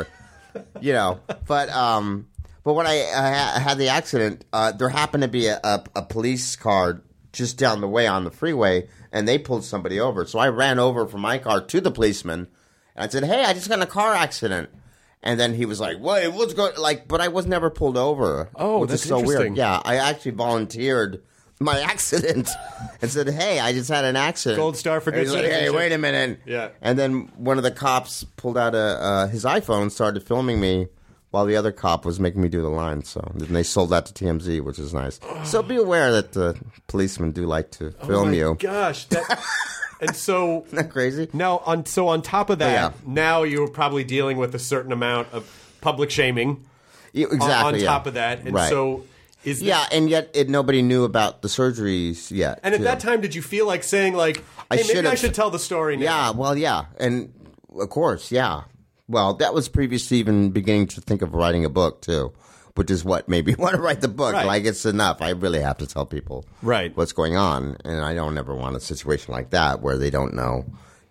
But when I had the accident, there happened to be a police car just down the way on the freeway, and they pulled somebody over. So I ran over from my car to the policeman, and I said, "Hey, I just got in a car accident." And then he was like, "Wait, what's going?" But I was never pulled over.
Oh,
which
that's
is so
interesting.
weird. Yeah, I actually volunteered my accident and said, "Hey, I just had an accident."
Gold star for good
He's like, "Hey,
citizenship.
wait a minute."
Yeah.
And then one of the cops pulled out his iPhone, started filming me while the other cop was making me do the line. So then they sold that to TMZ, which is nice. So be aware that the policemen do like to film you.
Oh, my gosh. And so,
Isn't that crazy?
now, on top of that,
Yeah.
now you're probably dealing with a certain amount of public shaming.
Yeah, exactly.
On top of that, and
Right.
so is
Yeah, and yet nobody knew about the surgeries yet.
And at
too.
that time, did you feel like saying like,
I
"Hey, maybe
should've-
I should tell the story now"?
Yeah, well, yeah, and of course, yeah. Well, that was previous to even beginning to think of writing a book too, which is what made me want to write the book.
Right.
Like, it's enough. I really have to tell people
Right.
what's going on, and I don't ever want a situation like that where they don't know,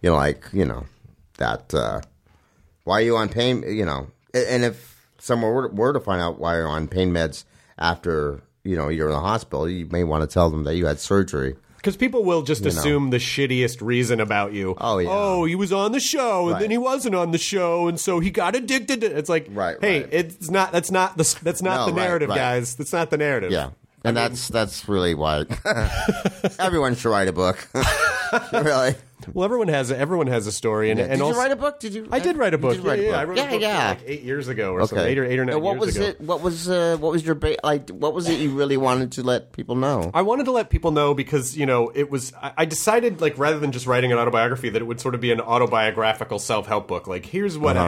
that why are you on pain, and if someone were to find out why you're on pain meds after, you're in the hospital, you may want to tell them that you had surgery.
Because people will just assume the shittiest reason about you.
Oh, yeah.
Oh, he was on the show, and
Right.
then he wasn't on the show, and so he got addicted to. It's like,
Right,
hey,
right.
it's not. That's not the. That's not
No,
the
right,
narrative,
right.
guys. That's not the narrative.
Yeah. And that's really why everyone should write a book. Really.
Well, everyone has a story, and
Did
also,
you write a book? Did you?
I did write a book.
You did write a book.
I wrote a book like 8 years ago or something. 8 or 9
And what
years
was
ago.
it? What was your what was it you really wanted to let people know?
I wanted to let people know because, it was, I decided, like, rather than just writing an autobiography, that it would sort of be an autobiographical self-help book. Like, here's what,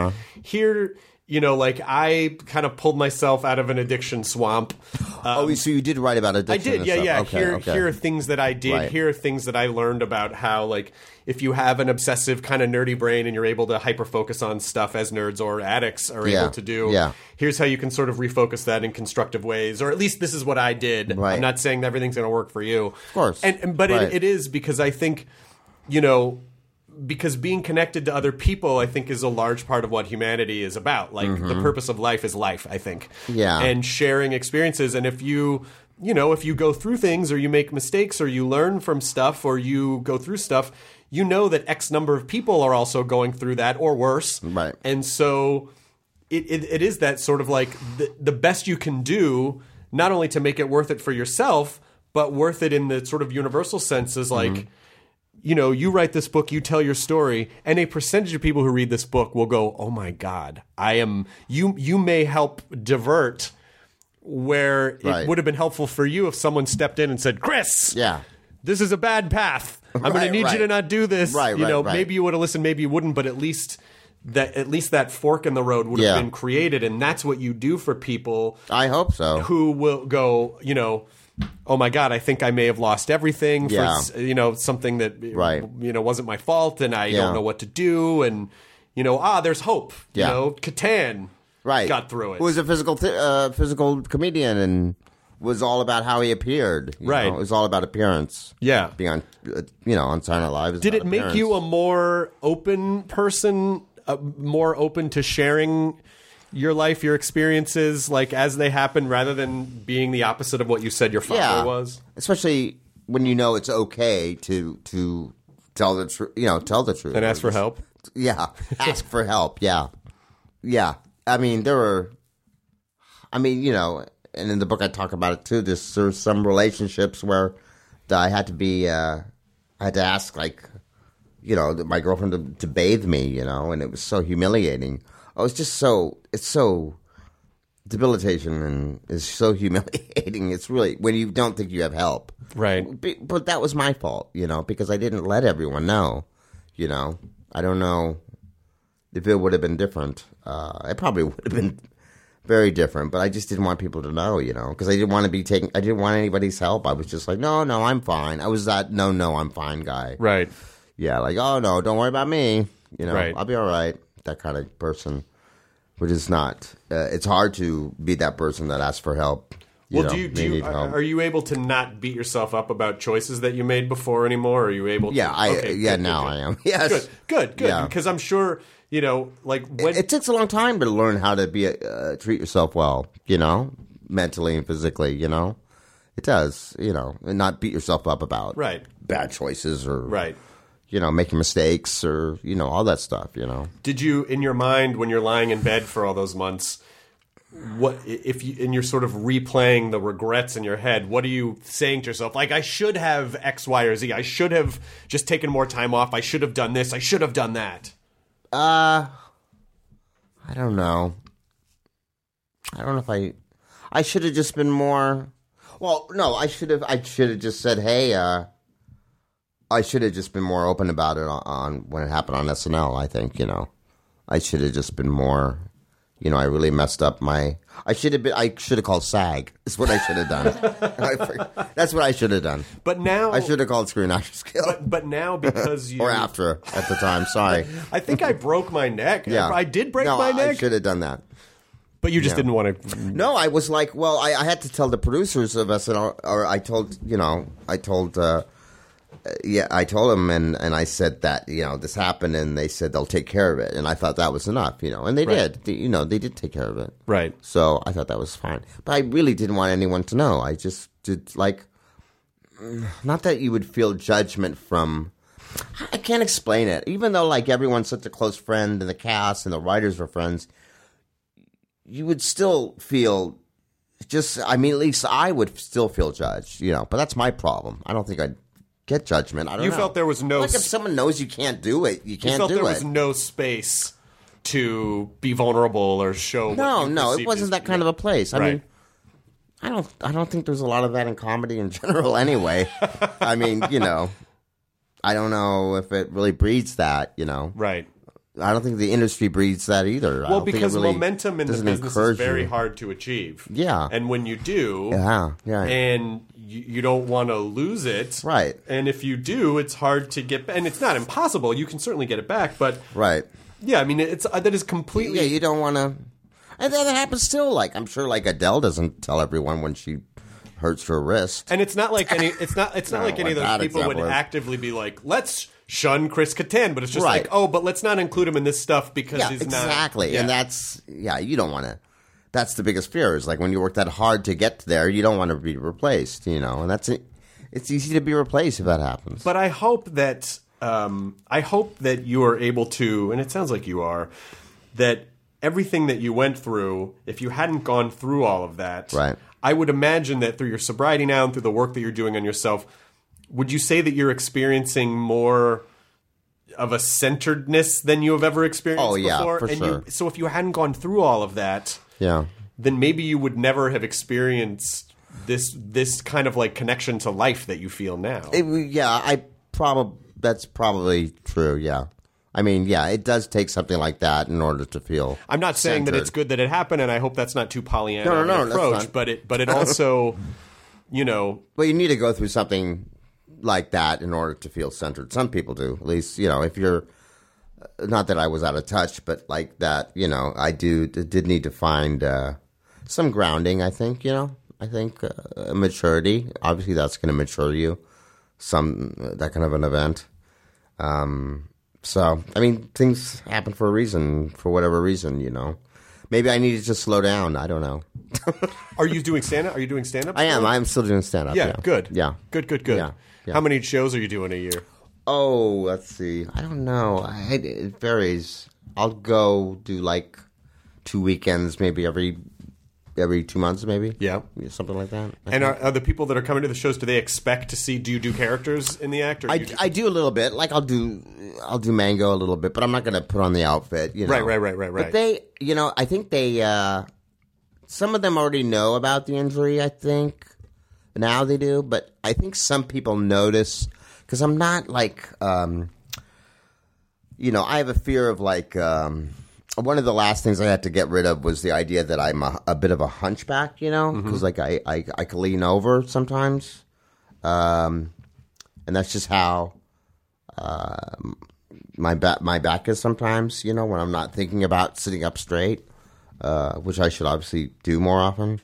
I kind of pulled myself out of an addiction swamp.
So you did write about
I
addiction.
did,
and
yeah,
stuff.
yeah.
Okay,
Here are things that I did.
Right.
Here are things that I learned about how, like, if you have an obsessive kind of nerdy brain and you're able to hyper-focus on stuff as nerds or addicts are able to do, here's how you can sort of refocus that in constructive ways. Or at least this is what I did.
Right.
I'm not saying that everything's going to work for you.
Of course.
But
Right.
it is because I think, because being connected to other people, I think, is a large part of what humanity is about. Like, the purpose of life is life, I think.
Yeah.
And sharing experiences. And if you go through things or you make mistakes or you learn from stuff or you go through stuff, that X number of people are also going through that or worse.
Right.
And so it is that sort of like the best you can do, not only to make it worth it for yourself, but worth it in the sort of universal sense is like, you write this book, you tell your story, and a percentage of people who read this book will go, "Oh my God, you may help divert where it
Right.
would have been helpful for you if someone stepped in and said, Chris,
Yeah.
this is a bad path. I'm going to
Right,
need
right.
you to not do this."
Right, right.
Maybe you would have listened, maybe you wouldn't, but at least that fork in the road would have
Yeah.
been created, and that's what you do for people
I hope so.
who will go, "Oh my God, I think I may have lost everything
Yeah.
for something that
Right.
wasn't my fault, and I
Yeah.
don't know what to do." And there's hope.
Yeah.
Catan
Right.
got through it.
Who was a physical comedian and was all about how he appeared. You
Right.
know? It was all about appearance.
Yeah.
Being on, on Saturday Night Live.
Did it make you a more open person, more open to sharing your life, your experiences, like as they happen, rather than being the opposite of what you said your father was?
Especially when you know it's okay to tell the truth. Tell the truth
And ask for help.
Yeah, ask for help. Yeah. I mean, and in the book I talk about it too. There's some relationships where I had to ask, like, my girlfriend to bathe me, and it was so humiliating. Oh, it's so debilitation and it's so humiliating. It's really when you don't think you have help.
Right.
But that was my fault, because I didn't let everyone know, I don't know if it would have been different. It probably would have been very different, but I just didn't want people to know, because I didn't want I didn't want anybody's help. I was just like, no, I'm fine. I was that, no, I'm fine guy.
Right.
Yeah, like, oh, no, don't worry about me.
Right.
I'll be all right. That kind of person, which is not. It's hard to be that person that asks for help.
Well, are you able to not beat yourself up about choices that you made before anymore? Are you able to?
Yeah, I am. Yes.
Good.
Yeah.
Because I'm sure, like when...
It takes a long time to learn how to treat yourself well, mentally and physically, It does, and not beat yourself up about bad choices or...
Right.
Making mistakes or, all that stuff,
Did you, in your mind, when you're lying in bed for all those months, and you're sort of replaying the regrets in your head, what are you saying to yourself? Like, I should have X, Y, or Z. I should have just taken more time off. I should have done this. I should have done that.
I don't know. I don't know if I should have just been more, well, no, I should have just said, hey, I should have just been more open about it on when it happened on SNL, I think, I should have just been more, I really messed up I should have called SAG. Is what I should have done. That's what I should have done.
But now...
I should have called Screen Actors Guild.
But now because you...
Or after, at the time, sorry.
I think I broke my neck.
Yeah.
I did break my neck.
I should have done that.
But you just didn't want to...
No, I was like, well, I had to tell the producers of SNL, or I told them, and I said that, this happened, and they said they'll take care of it. And I thought that was enough, and they did. They did take care of it.
Right.
So I thought that was fine. But I really didn't want anyone to know. I just did, like, not that you would feel judgment from, I can't explain it. Even though, like, everyone's such a close friend, and the cast and the writers were friends, you would still feel at least I would still feel judged, But that's my problem. I don't think I'd get judgment. I don't know.
You felt there was no...
Like if someone knows you can't do it, you can't do it.
You felt there was no space to be vulnerable or show...
No, it wasn't that kind of a place. I mean, I don't think there's a lot of that in comedy in general anyway. I mean, I don't know if it really breeds that,
Right.
I don't think the industry breeds that either.
Well, because momentum in the business is very hard to achieve.
Yeah.
And when you do...
Yeah.
And you don't want to lose it.
Right.
And if you do, it's hard to get... And it's not impossible. You can certainly get it back, but...
Right.
Yeah, I mean, that is completely...
Yeah, you don't want to... And that happens still. Like, I'm sure, like, Adele doesn't tell everyone when she hurts her wrist.
And it's not like any... It's not like any of those people would actively be like, let's shun Chris Kattan, but it's just like, oh, but let's not include him in this stuff because he's not...
Exactly. And that's... Yeah, you don't want to... That's the biggest fear is, like, when you work that hard to get there, you don't want to be replaced, and that's it. It's easy to be replaced if that happens.
But I hope that you are able to, and it sounds like you are, that everything that you went through, if you hadn't gone through all of that,
right.
I would imagine that through your sobriety now and through the work that you're doing on yourself, would you say that you're experiencing more of a centeredness than you have ever experienced before?
For sure.
So if you hadn't gone through all of that, then maybe you would never have experienced this kind of like connection to life that you feel now.
That's probably true. Yeah. I mean, yeah, it does take something like that in order to feel.
I'm not saying that it's good that it happened, and I hope that's not too Pollyanna
no,
approach. But it also,
Well, you need to go through something like that in order to feel centered. Some people do, at least. If you're not that I was out of touch, but like that, I did need to find some grounding. I think I think, maturity. Obviously, that's going to mature you. That kind of an event. So, I mean, things happen for a reason, for whatever reason, you know. Maybe I need to just slow down. I don't know.
Are you doing stand-up? Are you doing stand-up?
I am. I'm still doing stand-up.
Yeah, good.
Yeah.
Good.
Yeah.
How many shows are you doing a year?
Oh, let's see. I don't know. It varies. I'll go do like 2 weekends, maybe every 2 months, maybe.
Yeah.
Something like that.
And are the people that are coming to the shows, do they expect to see, do you do characters in the act? Or
I do a little bit. Like I'll do Mango a little bit, but I'm not going to put on the outfit, you know.
Right.
But they, you know, I think they, some of them already know about the injury, I think. Now they do, but I think some people notice, because I'm not like, you know, I have a fear of like, one of the last things I had to get rid of was the idea that I'm a bit of a hunchback, you know, because like I can lean over sometimes, and that's just how my back is sometimes, you know, when I'm not thinking about sitting up straight, which I should obviously do more often.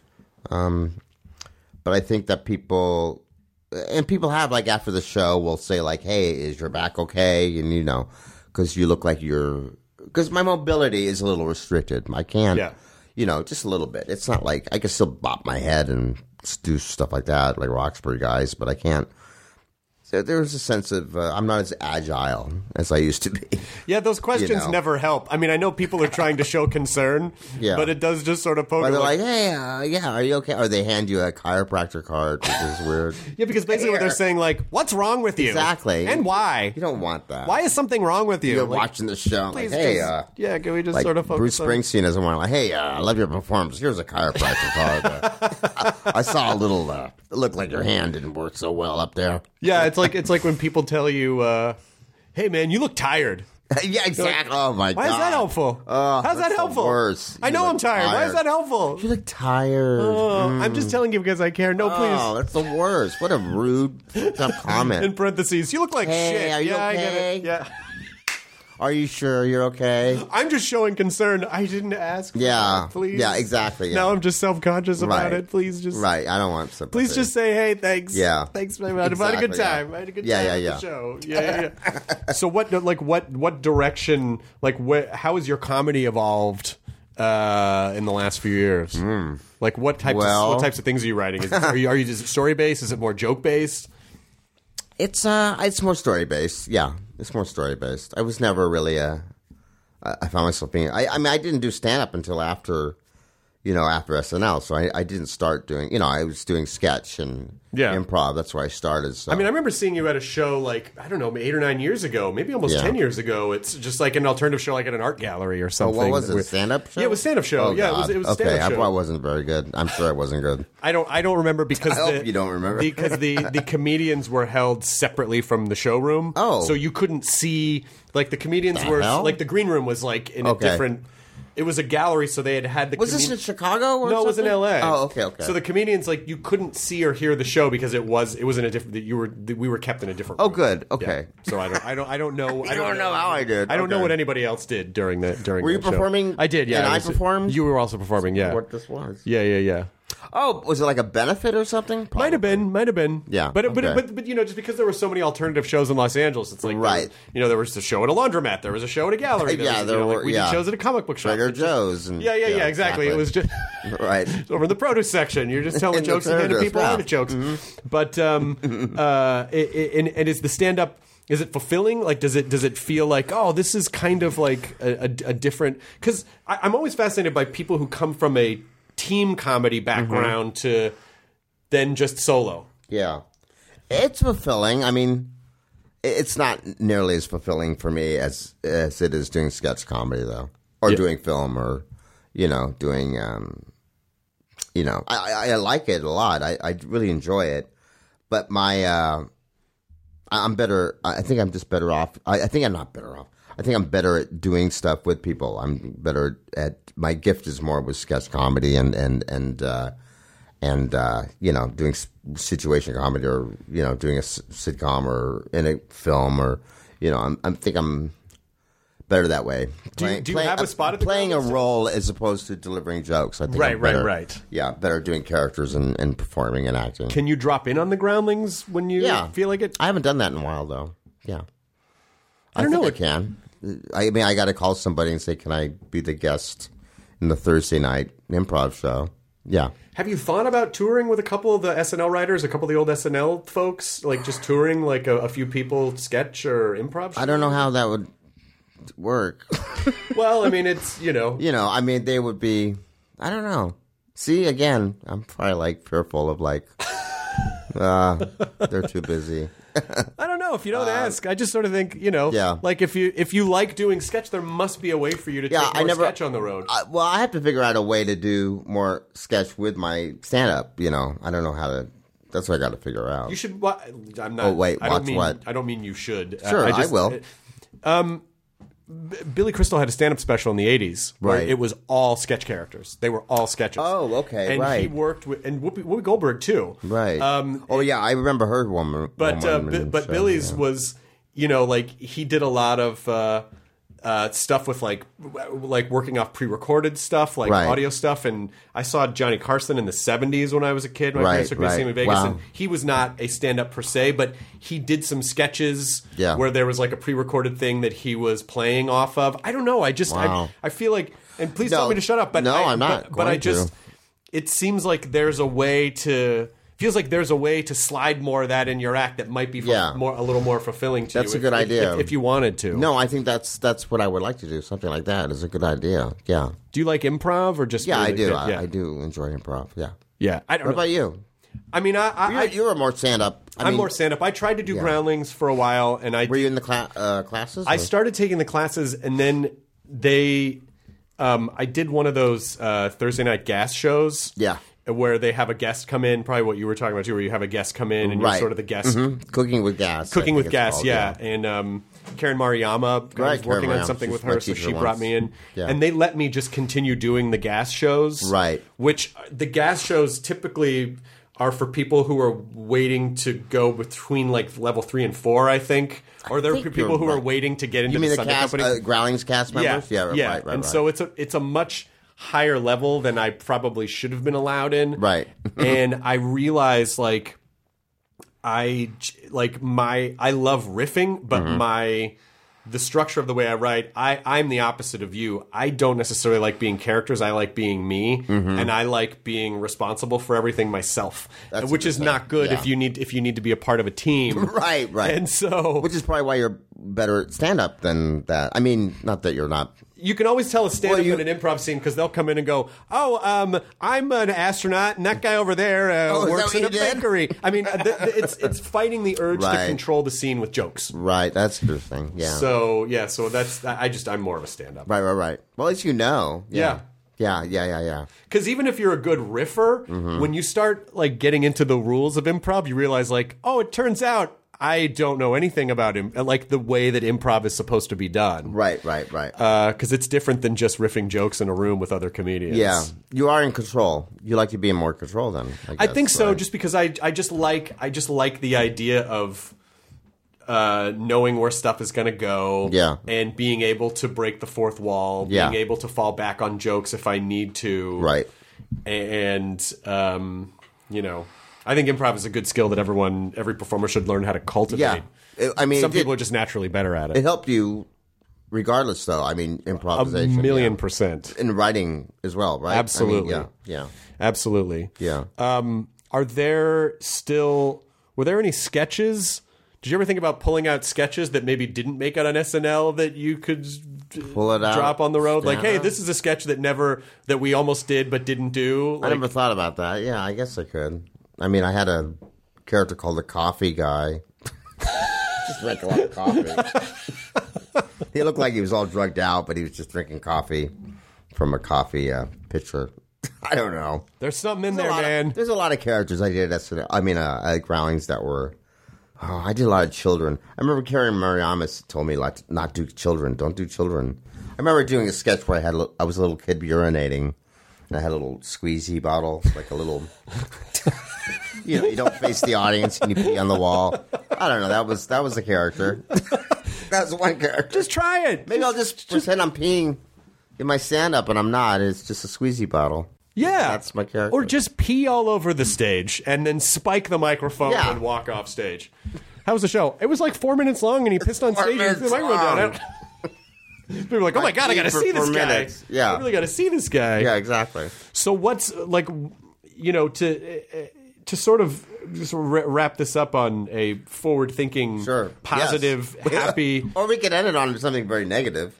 But I think that people have like after the show will say like, "Hey, is your back okay?" And you know, because you look like because my mobility is a little restricted. I can't, you know, just a little bit. It's not like I can still bop my head and do stuff like that, like Roxbury guys, but I can't. So there's a sense of I'm not as agile as I used to be.
Yeah, those questions never help. I mean, I know people are trying to show concern, but it does just sort of poke.
Or they're like, hey, are you okay? Or they hand you a chiropractor card, which is weird.
Yeah, because basically what they're saying, like, what's wrong with you?
Exactly.
And why?
You don't want that.
Why is something wrong with you?
You're
like,
watching the show.
Please
like, hey,
can we just
like
sort of focus
Bruce Springsteen doesn't want to, like, hey, I love your performance. Here's a chiropractor card. I saw a little, it looked like your hand didn't work so well up there.
Yeah, it's like when people tell you, hey, man, you look tired.
Yeah, exactly. Like, oh, my God.
Why is that helpful? How's that helpful?
Worse.
I know I'm tired. Why is that helpful?
You look tired.
I'm just telling you because I care. No, please.
Oh, that's the worst. What a rude comment.
In parentheses, you look like shit.
Are you okay?
I get it. Yeah.
Are you sure you're okay?
I'm just showing concern. I didn't ask.
Yeah.
Please.
Yeah, exactly. Yeah.
Now I'm just self-conscious about it. Please just.
Right. I don't want sympathy.
Please just say, hey, thanks.
Yeah.
Thanks, man. I had a good time. I had a good time at the show. Yeah. So what direction, how has your comedy evolved in the last few years? Like what types of things are you writing? Is it story-based? Is it more joke-based?
It's more story-based. Yeah. It's more story-based. I was never really I found myself being... I mean, I didn't do stand-up until after SNL. So I didn't start doing... I was doing sketch and improv. That's where I started. So.
I mean, I remember seeing you at a show 8 or 9 years ago, maybe almost 10 years ago. It's just like an alternative show at an art gallery or something.
Oh, what was it? Stand-up show?
Yeah, it was stand-up show.
Oh,
yeah,
God.
It was a stand-up show.
I wasn't very good. I'm sure I wasn't good.
I don't remember because...
I hope you don't remember.
Because the comedians were held separately from the showroom.
Oh.
So you couldn't see... Like, the comedians were...
hell?
Like, the green room was, in a different... It was a gallery, so they had the...
Was this in Chicago or
No, it was in L.A.
Oh, okay.
So the comedians, you couldn't see or hear the show because it was in a different... We were kept in a different room.
Oh, good. Okay.
Yeah. So I don't know...
I don't know how I did.
I don't know what anybody else did during the
Were you performing?
I did, yeah.
And I performed?
You were also performing, yeah.
What this was.
Yeah.
Oh, was it like a benefit or something?
Might have been.
Yeah.
But just because there were so many alternative shows in Los Angeles, it's like
right.
There was a show at a laundromat, there was a show at a gallery, we did shows at a comic book shop.
Trader Joe's and
yeah, exactly. It was just
right
over in the produce section. You're just telling jokes and handing people artichokes. Mm-hmm. But and is the stand up? Is it fulfilling? Does it feel like, oh, this is kind of like a different? Because I'm always fascinated by people who come from a team comedy background to then just solo.
Yeah. It's fulfilling. I mean, it's not nearly as fulfilling for me as it is doing sketch comedy, though. Or doing film or, doing, I like it a lot. I really enjoy it. But I'm better. I think I'm just better off. I think I'm not better off. I think I'm better at doing stuff with people. I'm better at my gift is more with sketch comedy and doing situation comedy or doing a sitcom or in a film or I think I'm better that way.
Do you have a spot at the
playing a
Groundlings?
role as opposed to delivering jokes? I think
Right,
I'm better,
right.
Yeah, better doing characters and performing and acting.
Can you drop in on the Groundlings when you feel like it?
I haven't done that in a while though. Yeah,
I don't know.
think I can. I mean, I got to call somebody and say, "Can I be the guest in the Thursday night improv show?" Yeah.
Have you thought about touring with a couple of the SNL writers, a couple of the old SNL folks, like just touring like a few people sketch or improv shows?
I don't know how that would work.
Well, I mean, it's,
I mean, they would be, I don't know. See, again, I'm probably like fearful of like, they're too busy.
I don't know if you don't ask. I just sort of think,
Yeah.
like if you like doing sketch, there must be a way for you to take more sketch on the road.
Well, I have to figure out a way to do more sketch with my stand-up, I don't know how to, that's what I got to figure out.
You should. I'm not.
Oh, wait,
I don't
watch
mean,
what?
I don't mean you should.
Sure, I will.
Billy Crystal had a stand-up special in the 80s where
Right.
it was all sketch characters. They were all sketches.
Oh, okay,
and
right.
he worked with and Whoopi Goldberg too.
Right. Oh, yeah, I remember her one.
But Billy's was, like he did a lot of stuff with like working off pre-recorded stuff, like
Right.
audio stuff. And I saw Johnny Carson in the 70s when I was a kid. My parents took me to see him in Vegas.
Wow.
And he was not a stand-up per se, but he did some sketches where there was like a pre-recorded thing that he was playing off of. I don't know. I just
Wow.
I feel like, and please
No.
tell me to shut up. But
No, I'm not
But I
going to.
just, it seems like there's a way to. Feels like there's a way to slide more of that in your act that might be a little more fulfilling to you.
That's a good idea.
If you wanted to.
No, I think that's what I would like to do. Something like that is a good idea. Yeah.
Do you like improv or just?
Yeah, I
really
do.
good?
I do enjoy improv. Yeah.
Yeah, I don't
What
know.
about you?
I mean,
You're more stand-up.
I'm more stand-up. I tried to do Groundlings for a while, and
Were you in the classes?
I
or-
started taking the classes, and then I did one of those Thursday night gas shows.
Yeah.
Where they have a guest come in, probably what you were talking about too, where you have a guest come in and you're
Right.
sort of the guest.
Mhm. Cooking with gas.
Cooking
I
with
think it's
gas,
called,
yeah. And Karen Mariyama, I was
Right,
working
Karen
on
Mariyama.
something with
She's my
her, so
teacher
she brought
once.
me in.
Yeah.
And they let me just continue doing the gas shows.
Right.
Which the gas shows typically are for people who are waiting to go between like level 3 and 4, I think. Or they're
think
people
you're
who are
right.
waiting to get into
You mean
the
the
Sunday
cast,
Company.
Growlings cast members?
Yeah,
Right.
And so it's a much higher level than I probably should have been allowed in.
Right.
And I realized like I love riffing, but the structure of the way I write, I'm the opposite of you. I don't necessarily like being characters. I like being me, and I like being responsible for everything myself,
That's
which is not good
yeah.
if you need to be a part of a team.
Right.
And so
Which is probably why you're better at stand-up than that. I mean, not that you're not.
you can always tell a stand-up
Well,
in an improv scene because they'll come in and go, "Oh, I'm an astronaut, and that guy over there
is
works
that
in a
what you did?
bakery." I mean, it's fighting the urge to
Right.
control the scene with jokes.
Right. That's interesting. Yeah.
So that's I'm more of a stand-up.
Right. Well, at least you know.
Yeah.
Yeah.
Because even if you're a good riffer, when you start like getting into the rules of improv, you realize like, oh, it turns out I don't know anything about him, like the way that improv is supposed to be done.
Right.
Because it's different than just riffing jokes in a room with other comedians.
Yeah. You are in control. You like to be in more control then.
I think so,
right?
just because I just like the idea of knowing where stuff is going to go,
Yeah.
and being able to break the fourth wall,
Yeah.
being able to fall back on jokes if I need to,
Right.
And I think improv is a good skill that every performer should learn how to cultivate.
Yeah. I mean,
some people are just naturally better at
it
it.
helped you regardless, though. I mean,
A
improvisation.
million
yeah.
%.
In writing as well, right?
Absolutely.
I mean, yeah.
Absolutely.
Yeah.
Were there any sketches? Did you ever think about pulling out sketches that maybe didn't make it on SNL that you could
Pull it out,
drop on the road? Like,
stand
hey,
up?
this is a sketch that we almost did but didn't do.
I never thought about that. Yeah, I guess I could. I mean, I had a character called the Coffee Guy. Just drank a lot of coffee. He looked like he was all drugged out, but he was just drinking coffee from a coffee pitcher. I don't know.
There's something in there, man.
There's a lot of characters I did at Growlings that were. Oh, I did a lot of children. I remember Karen Mariamas told me like not do children. Don't do children. I remember doing a sketch where I was a little kid urinating, and I had a little squeezy bottle, like a little. You don't face the audience and you pee on the wall. I don't know. That was the character. That's one character.
Just try it.
Maybe I'll just pretend I'm peeing in my stand-up, and I'm not. It's just a squeezy bottle.
Yeah.
That's my character.
Or just pee all over the stage and then spike the microphone and walk off stage. How was the show? It was like 4 minutes long, and he pissed on stage and threw the microphone down. People were like, oh my God, I got to see this guy.
Yeah.
I really got to see this guy.
Yeah, exactly.
So what's, like, you know, to sort of just wrap this up on a forward-thinking, positive, happy...
Or we could end it on something very negative.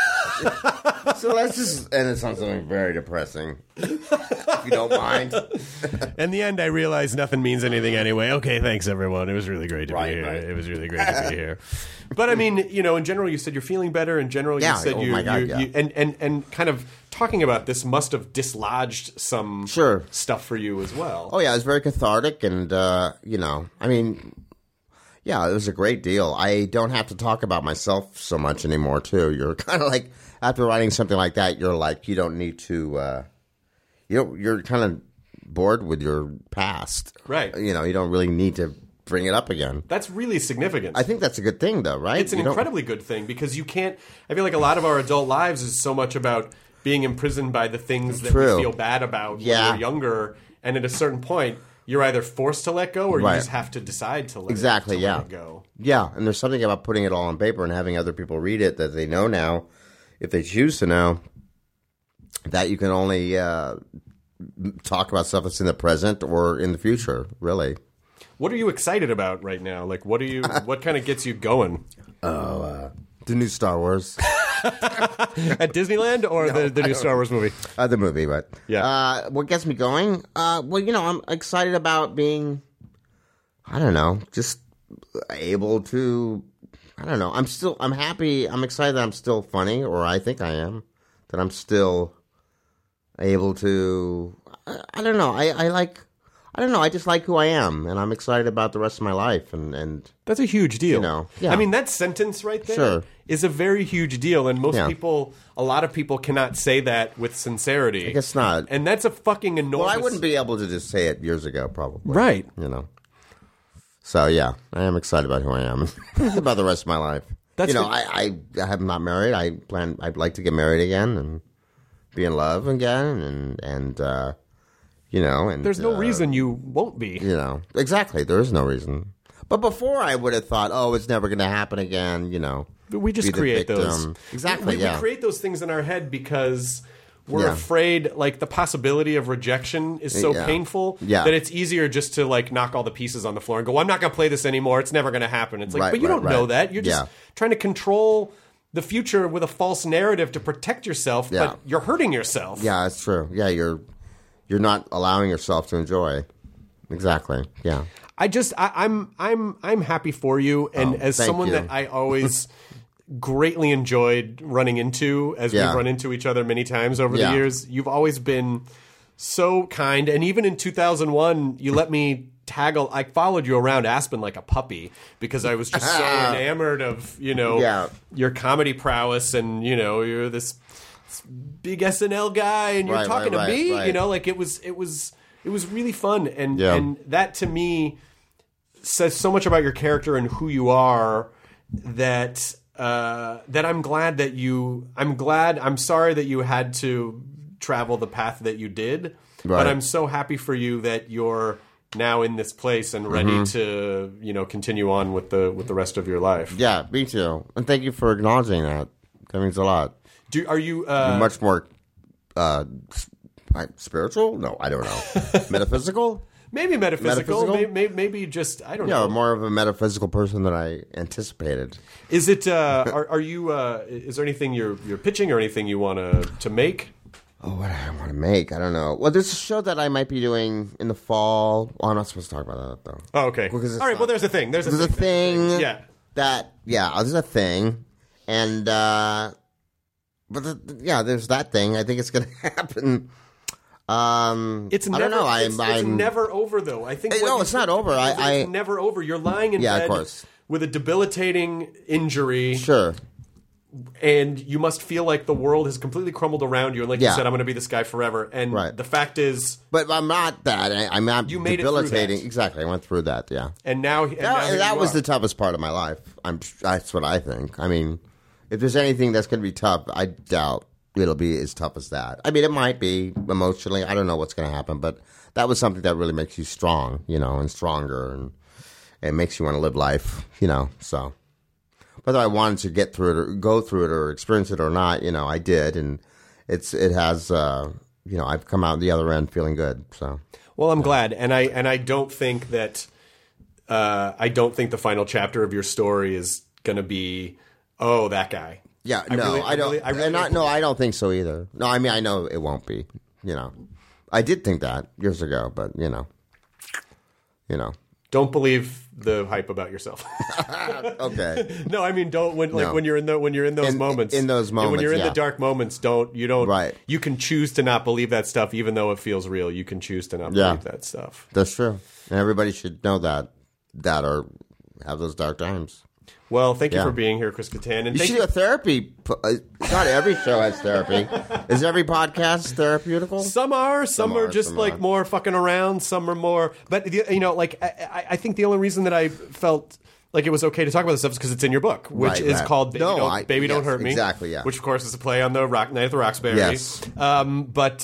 So let's just end it on something very depressing, if you don't mind.
In the end, I realized nothing means anything anyway. Okay, thanks, everyone. It was really great to be here. It was really great to be here. But, I mean, you know, in general, you said you're feeling better. In general, you said and kind of talking about this must have dislodged some stuff for you as well.
Oh, yeah, it was very cathartic, and, you know, I mean... Yeah, it was a great deal. I don't have to talk about myself so much anymore, too. You're kind of like, after writing something like that, you're like, you don't need to, you're kind of bored with your past.
Right.
You know, you don't really need to bring it up again.
That's really significant.
I think that's a good thing, though, right?
It's an incredibly good thing, because you can't, I feel like a lot of our adult lives is so much about being imprisoned by the things that we feel bad about when we're younger, and at a certain point, you're either forced to let go, or you just have to decide to let it go.
Yeah, and there's something about putting it all on paper and having other people read it that they know now, if they choose to know, that you can only talk about stuff that's in the present or in the future, really.
What are you excited about right now? Like, what kind of gets you going?
The new Star Wars.
At Disneyland, or the new Star Wars movie?
The movie, but what gets me going? Well, you know, I'm excited about being, I don't know, just able to, I don't know. I'm happy. I'm excited that I'm still funny, or I think I am, that I'm still able to, I don't know. I don't know. I just like who I am, and I'm excited about the rest of my life. And
that's a huge deal.
You know,
I mean, that sentence right there is a very huge deal, and most people, a lot of people, cannot say that with sincerity.
I guess not.
And that's a fucking enormous...
Well, I wouldn't be able to just say it years ago, probably.
Right.
You know. So, yeah, I am excited about who I am, about the rest of my life. That's I am not married. I'd like to get married again and be in love again, and you know, and
there's no reason you won't be.
You know, exactly. There is no reason. But before, I would have thought, oh, it's never going to happen again. You know,
but we just create those.
Exactly.
We create those things in our head because we're afraid. Like, the possibility of rejection is so painful that it's easier just to like knock all the pieces on the floor and go, I'm not going to play this anymore. It's never going to happen. It's like, but you don't know that. You're just trying to control the future with a false narrative to protect yourself, but you're hurting yourself.
Yeah, that's true. Yeah, you're not allowing yourself to enjoy. Exactly. Yeah.
I'm happy for you, and as someone that I always greatly enjoyed running into, as we've run into each other many times over the years, you've always been so kind. And even in 2001, you let me I followed you around Aspen like a puppy because I was just so enamored of, you know, your comedy prowess, and, you know, you're this big SNL guy, and you're talking to me, you know, like it was really fun, and that to me says so much about your character and who you are, that I'm glad I'm sorry that you had to travel the path that you did, but I'm so happy for you that you're now in this place and ready to, you know, continue on with the rest of your life.
Yeah, me too. And thank you for acknowledging that. That means a lot.
Are you
You're much more spiritual? No, I don't know. Metaphysical?
Maybe metaphysical. Maybe just, I don't know.
Yeah, more of a metaphysical person than I anticipated.
Is it? Are you? Is there anything you're pitching, or anything you want to make?
Oh, what I want to make? I don't know. Well, there's a show that I might be doing in the fall. Oh, I'm not supposed to talk about that, though.
Oh, okay. All right. Well, there's a thing. There's a thing.
Yeah. There's a thing, and there's that thing. I think it's going to happen.
It's never, I don't know. It's never over, though. I think.
No, it's not over.
It's never over. You're lying in bed
of course,
with a debilitating injury.
Sure.
and you must feel like the world has completely crumbled around you. And like you said, I'm going to be this guy forever. And the fact is...
But I'm not that. I'm not
you made
debilitating.
It through that.
Exactly. I went through that, yeah.
And now...
that was the toughest part of my life. That's what I think. I mean, if there's anything that's going to be tough, I doubt it'll be as tough as that. I mean, it might be emotionally. I don't know what's going to happen. But that was something that really makes you strong, and stronger. And it makes you want to live life, so... Whether I wanted to get through it or go through it or experience it or not, I did, and it has, I've come out the other end feeling good. So,
well, I'm glad, and I don't think that the final chapter of your story is going to be, oh, that guy.
Yeah, I don't think so either. No, I mean, I know it won't be. I did think that years ago, but
Don't believe the hype about yourself.
Okay.
No, I mean when you're in those moments.
In those moments.
When you're in the dark moments,
Right.
You can choose to not believe that stuff even though it feels real. You can choose to not believe that stuff.
That's true. And everybody should know that or have those dark times.
Well, thank you for being here, Chris Kattan. And
you should do a therapy. Not every show has therapy. Is every podcast therapeutical?
Some are just like more fucking around. Some are more. But, I think the only reason that I felt like it was okay to talk about this stuff is because it's in your book, which is called Baby Don't Hurt Me.
Exactly, yeah.
Which, of course, is a play on the Night at the Roxbury.
Yes.
But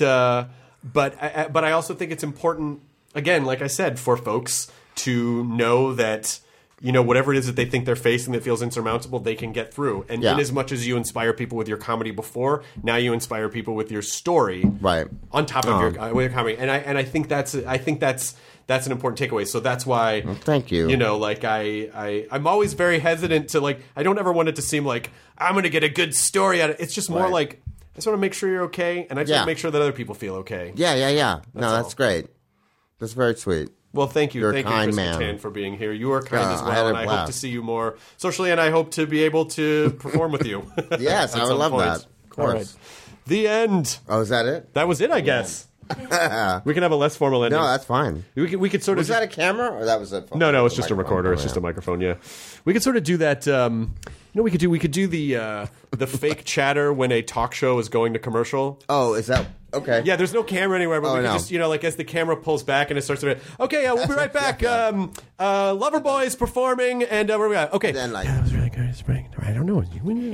I also think it's important, again, like I said, for folks to know that... whatever it is that they think they're facing that feels insurmountable, they can get through. And in as much as you inspire people with your comedy before, now you inspire people with your story,
right?
On top of with your comedy, and I think that's an important takeaway. So that's why,
thank you.
I'm always very hesitant to I don't ever want it to seem like I'm going to get a good story out of it. It's just more like I just want to make sure you're okay, and I just want to make sure that other people feel okay.
Yeah. That's great. That's very sweet.
Well, thank you.
You're
thank
a kind
you, Chris
man.
Kattan, for being here. You are kind as well, and I hope to see you more socially, and I hope to be able to perform with you.
Yes, I would love that. Of course.
All right. The end.
Oh, is that it?
That was it, I guess. We can have a less formal ending.
No, that's fine.
We could sort of...
Was that a camera, or that was a phone?
No, it's just a recorder. It's just a microphone, yeah. We could sort of do that... we could do the fake chatter when a talk show is going to commercial.
Oh, is that... Okay.
Yeah, there's no camera anywhere, but we can just, as the camera pulls back and it starts to... Okay, we'll be right back. Loverboy's performing, and where we at? Okay.
Then,
that was really good. I don't know.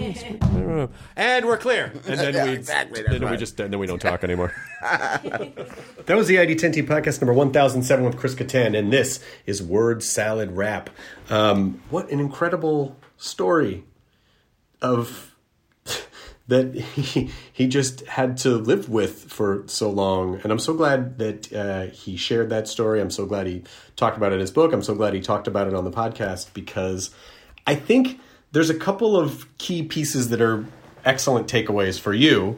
And we're clear. And then then we don't talk anymore. That was the ID10T podcast number 1007 with Chris Kattan, and this is Word Salad Rap. What an incredible story of... that he just had to live with for so long. And I'm so glad that he shared that story. I'm so glad he talked about it in his book. I'm so glad he talked about it on the podcast, because I think there's a couple of key pieces that are excellent takeaways for you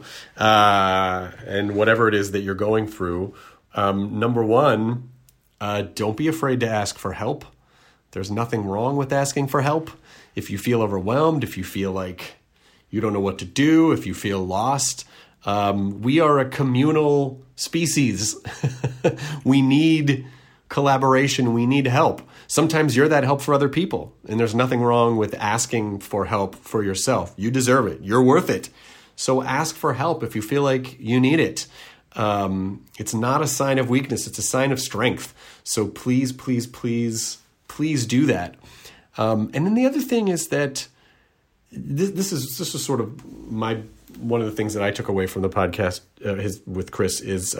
and whatever it is that you're going through. Number one, don't be afraid to ask for help. There's nothing wrong with asking for help. If you feel overwhelmed, if you feel like you don't know what to do, if you feel lost. We are a communal species. We need collaboration. We need help. Sometimes you're that help for other people, and there's nothing wrong with asking for help for yourself. You deserve it. You're worth it. So ask for help if you feel like you need it. It's not a sign of weakness. It's a sign of strength. So please, please, please, please do that. And then the other thing is that This is sort of one of the things that I took away from the podcast with Chris is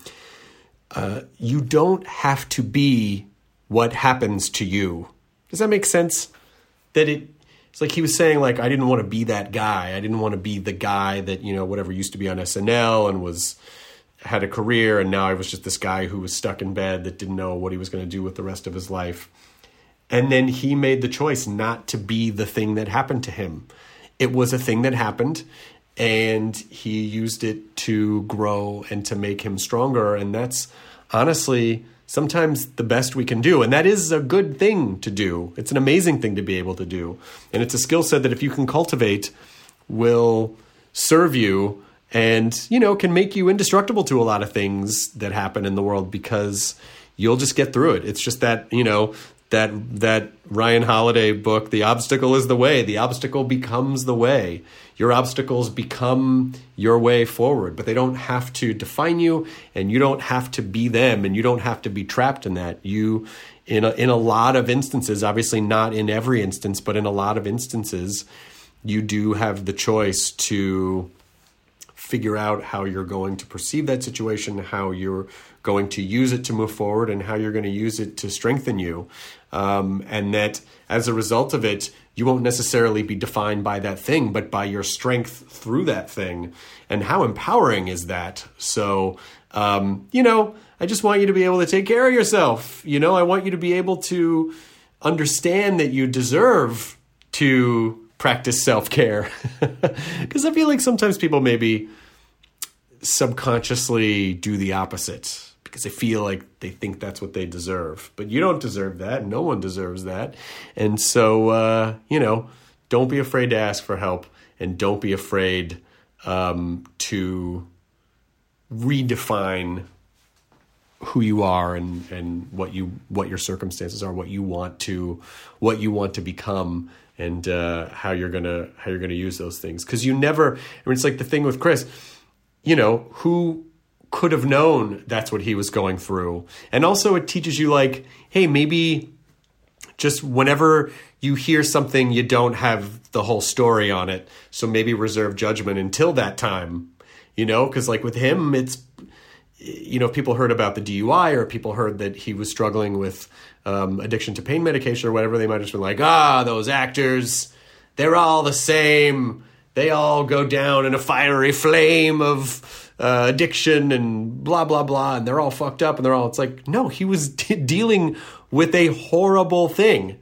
you don't have to be what happens to you. Does that make sense? That it's like he was saying, like, I didn't want to be that guy. I didn't want to be the guy that, whatever used to be on SNL and had a career, and now I was just this guy who was stuck in bed that didn't know what he was going to do with the rest of his life. And then he made the choice not to be the thing that happened to him. It was a thing that happened, and he used it to grow and to make him stronger. And that's honestly sometimes the best we can do. And that is a good thing to do. It's an amazing thing to be able to do. And it's a skill set that if you can cultivate, will serve you and, can make you indestructible to a lot of things that happen in the world, because you'll just get through it. It's just that,
that Ryan Holiday book, The Obstacle is the Way. The obstacle becomes the way. Your obstacles become your way forward, but they don't have to define you, and you don't have to be them, and you don't have to be trapped in that. You, in a lot of instances, obviously not in every instance, but in a lot of instances, you do have the choice to figure out how you're going to perceive that situation, how you're going to use it to move forward, and how you're going to use it to strengthen you. And that as a result of it, you won't necessarily be defined by that thing, but by your strength through that thing. And how empowering is that? So, I just want you to be able to take care of yourself. I want you to be able to understand that you deserve to practice self-care. Because I feel like sometimes people maybe subconsciously do the opposite because they feel like they think that's what they deserve. But you don't deserve that. No one deserves that. And so, don't be afraid to ask for help, and don't be afraid to redefine who you are and what your circumstances are, what you want to become, and how you're gonna use those things. Because you never. It's like the thing with Chris. Who could have known that's what he was going through? And also it teaches you, like, hey, maybe just whenever you hear something, you don't have the whole story on it. So maybe reserve judgment until that time, because like with him, it's, if people heard about the DUI or people heard that he was struggling with addiction to pain medication or whatever, they might have just been like, those actors, they're all the same. They all go down in a fiery flame of addiction and blah, blah, blah. And they're all fucked up. And it's like, no, he was dealing with a horrible thing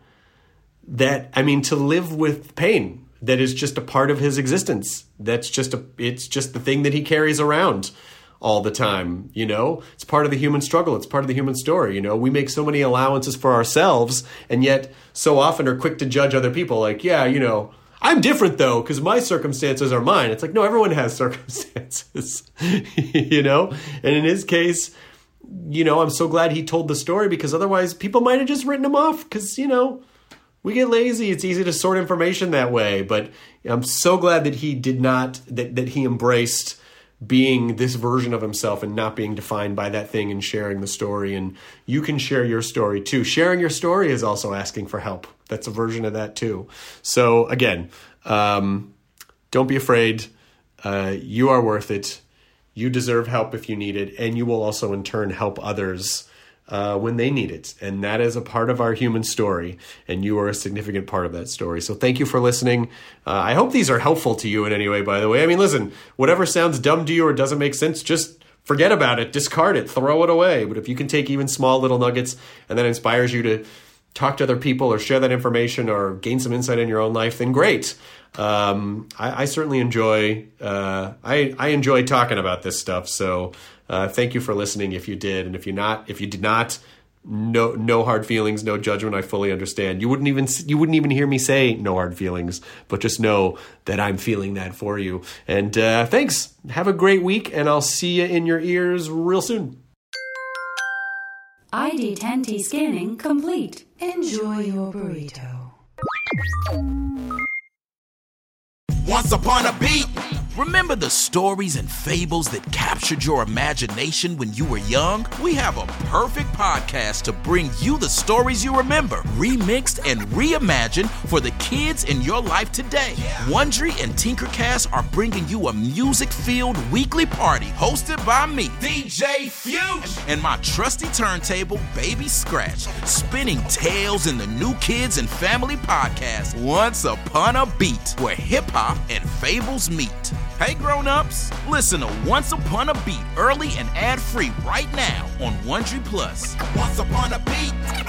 to live with pain that is just a part of his existence. It's just the thing that he carries around all the time. It's part of the human struggle. It's part of the human story. We make so many allowances for ourselves, and yet so often are quick to judge other people. Like, I'm different though, because my circumstances are mine. It's like, no, everyone has circumstances, And in his case, I'm so glad he told the story, because otherwise people might have just written him off because, we get lazy. It's easy to sort information that way. But I'm so glad that he did not, that he embraced being this version of himself and not being defined by that thing, and sharing the story. And you can share your story too. Sharing your story is also asking for help. That's a version of that too. So again, don't be afraid. You are worth it. You deserve help if you need it. And you will also in turn help others when they need it. And that is a part of our human story. And you are a significant part of that story. So thank you for listening. I hope these are helpful to you in any way, by the way. Listen, whatever sounds dumb to you or doesn't make sense, just forget about it, discard it, throw it away. But if you can take even small little nuggets and that inspires you to talk to other people or share that information or gain some insight in your own life, then great. I certainly enjoy, I enjoy talking about this stuff. So thank you for listening if you did. And if you did not, no hard feelings, no judgment. I fully understand. You wouldn't even hear me say no hard feelings, but just know that I'm feeling that for you. And thanks. Have a great week, and I'll see you in your ears real soon.
ID10T scanning complete. Enjoy your burrito.
Once upon a beat. Remember the stories and fables that captured your imagination when you were young? We have a perfect podcast to bring you the stories you remember, remixed and reimagined for the kids in your life today. Wondery and Tinkercast are bringing you a music-filled weekly party hosted by me, DJ Fusion, and my trusty turntable, Baby Scratch, spinning tales in the new kids and family podcast, Once Upon a Beat, where hip-hop and fables meet. Hey grown-ups, listen to Once Upon a Beat early and ad-free right now on Wondery Plus. Once Upon a Beat.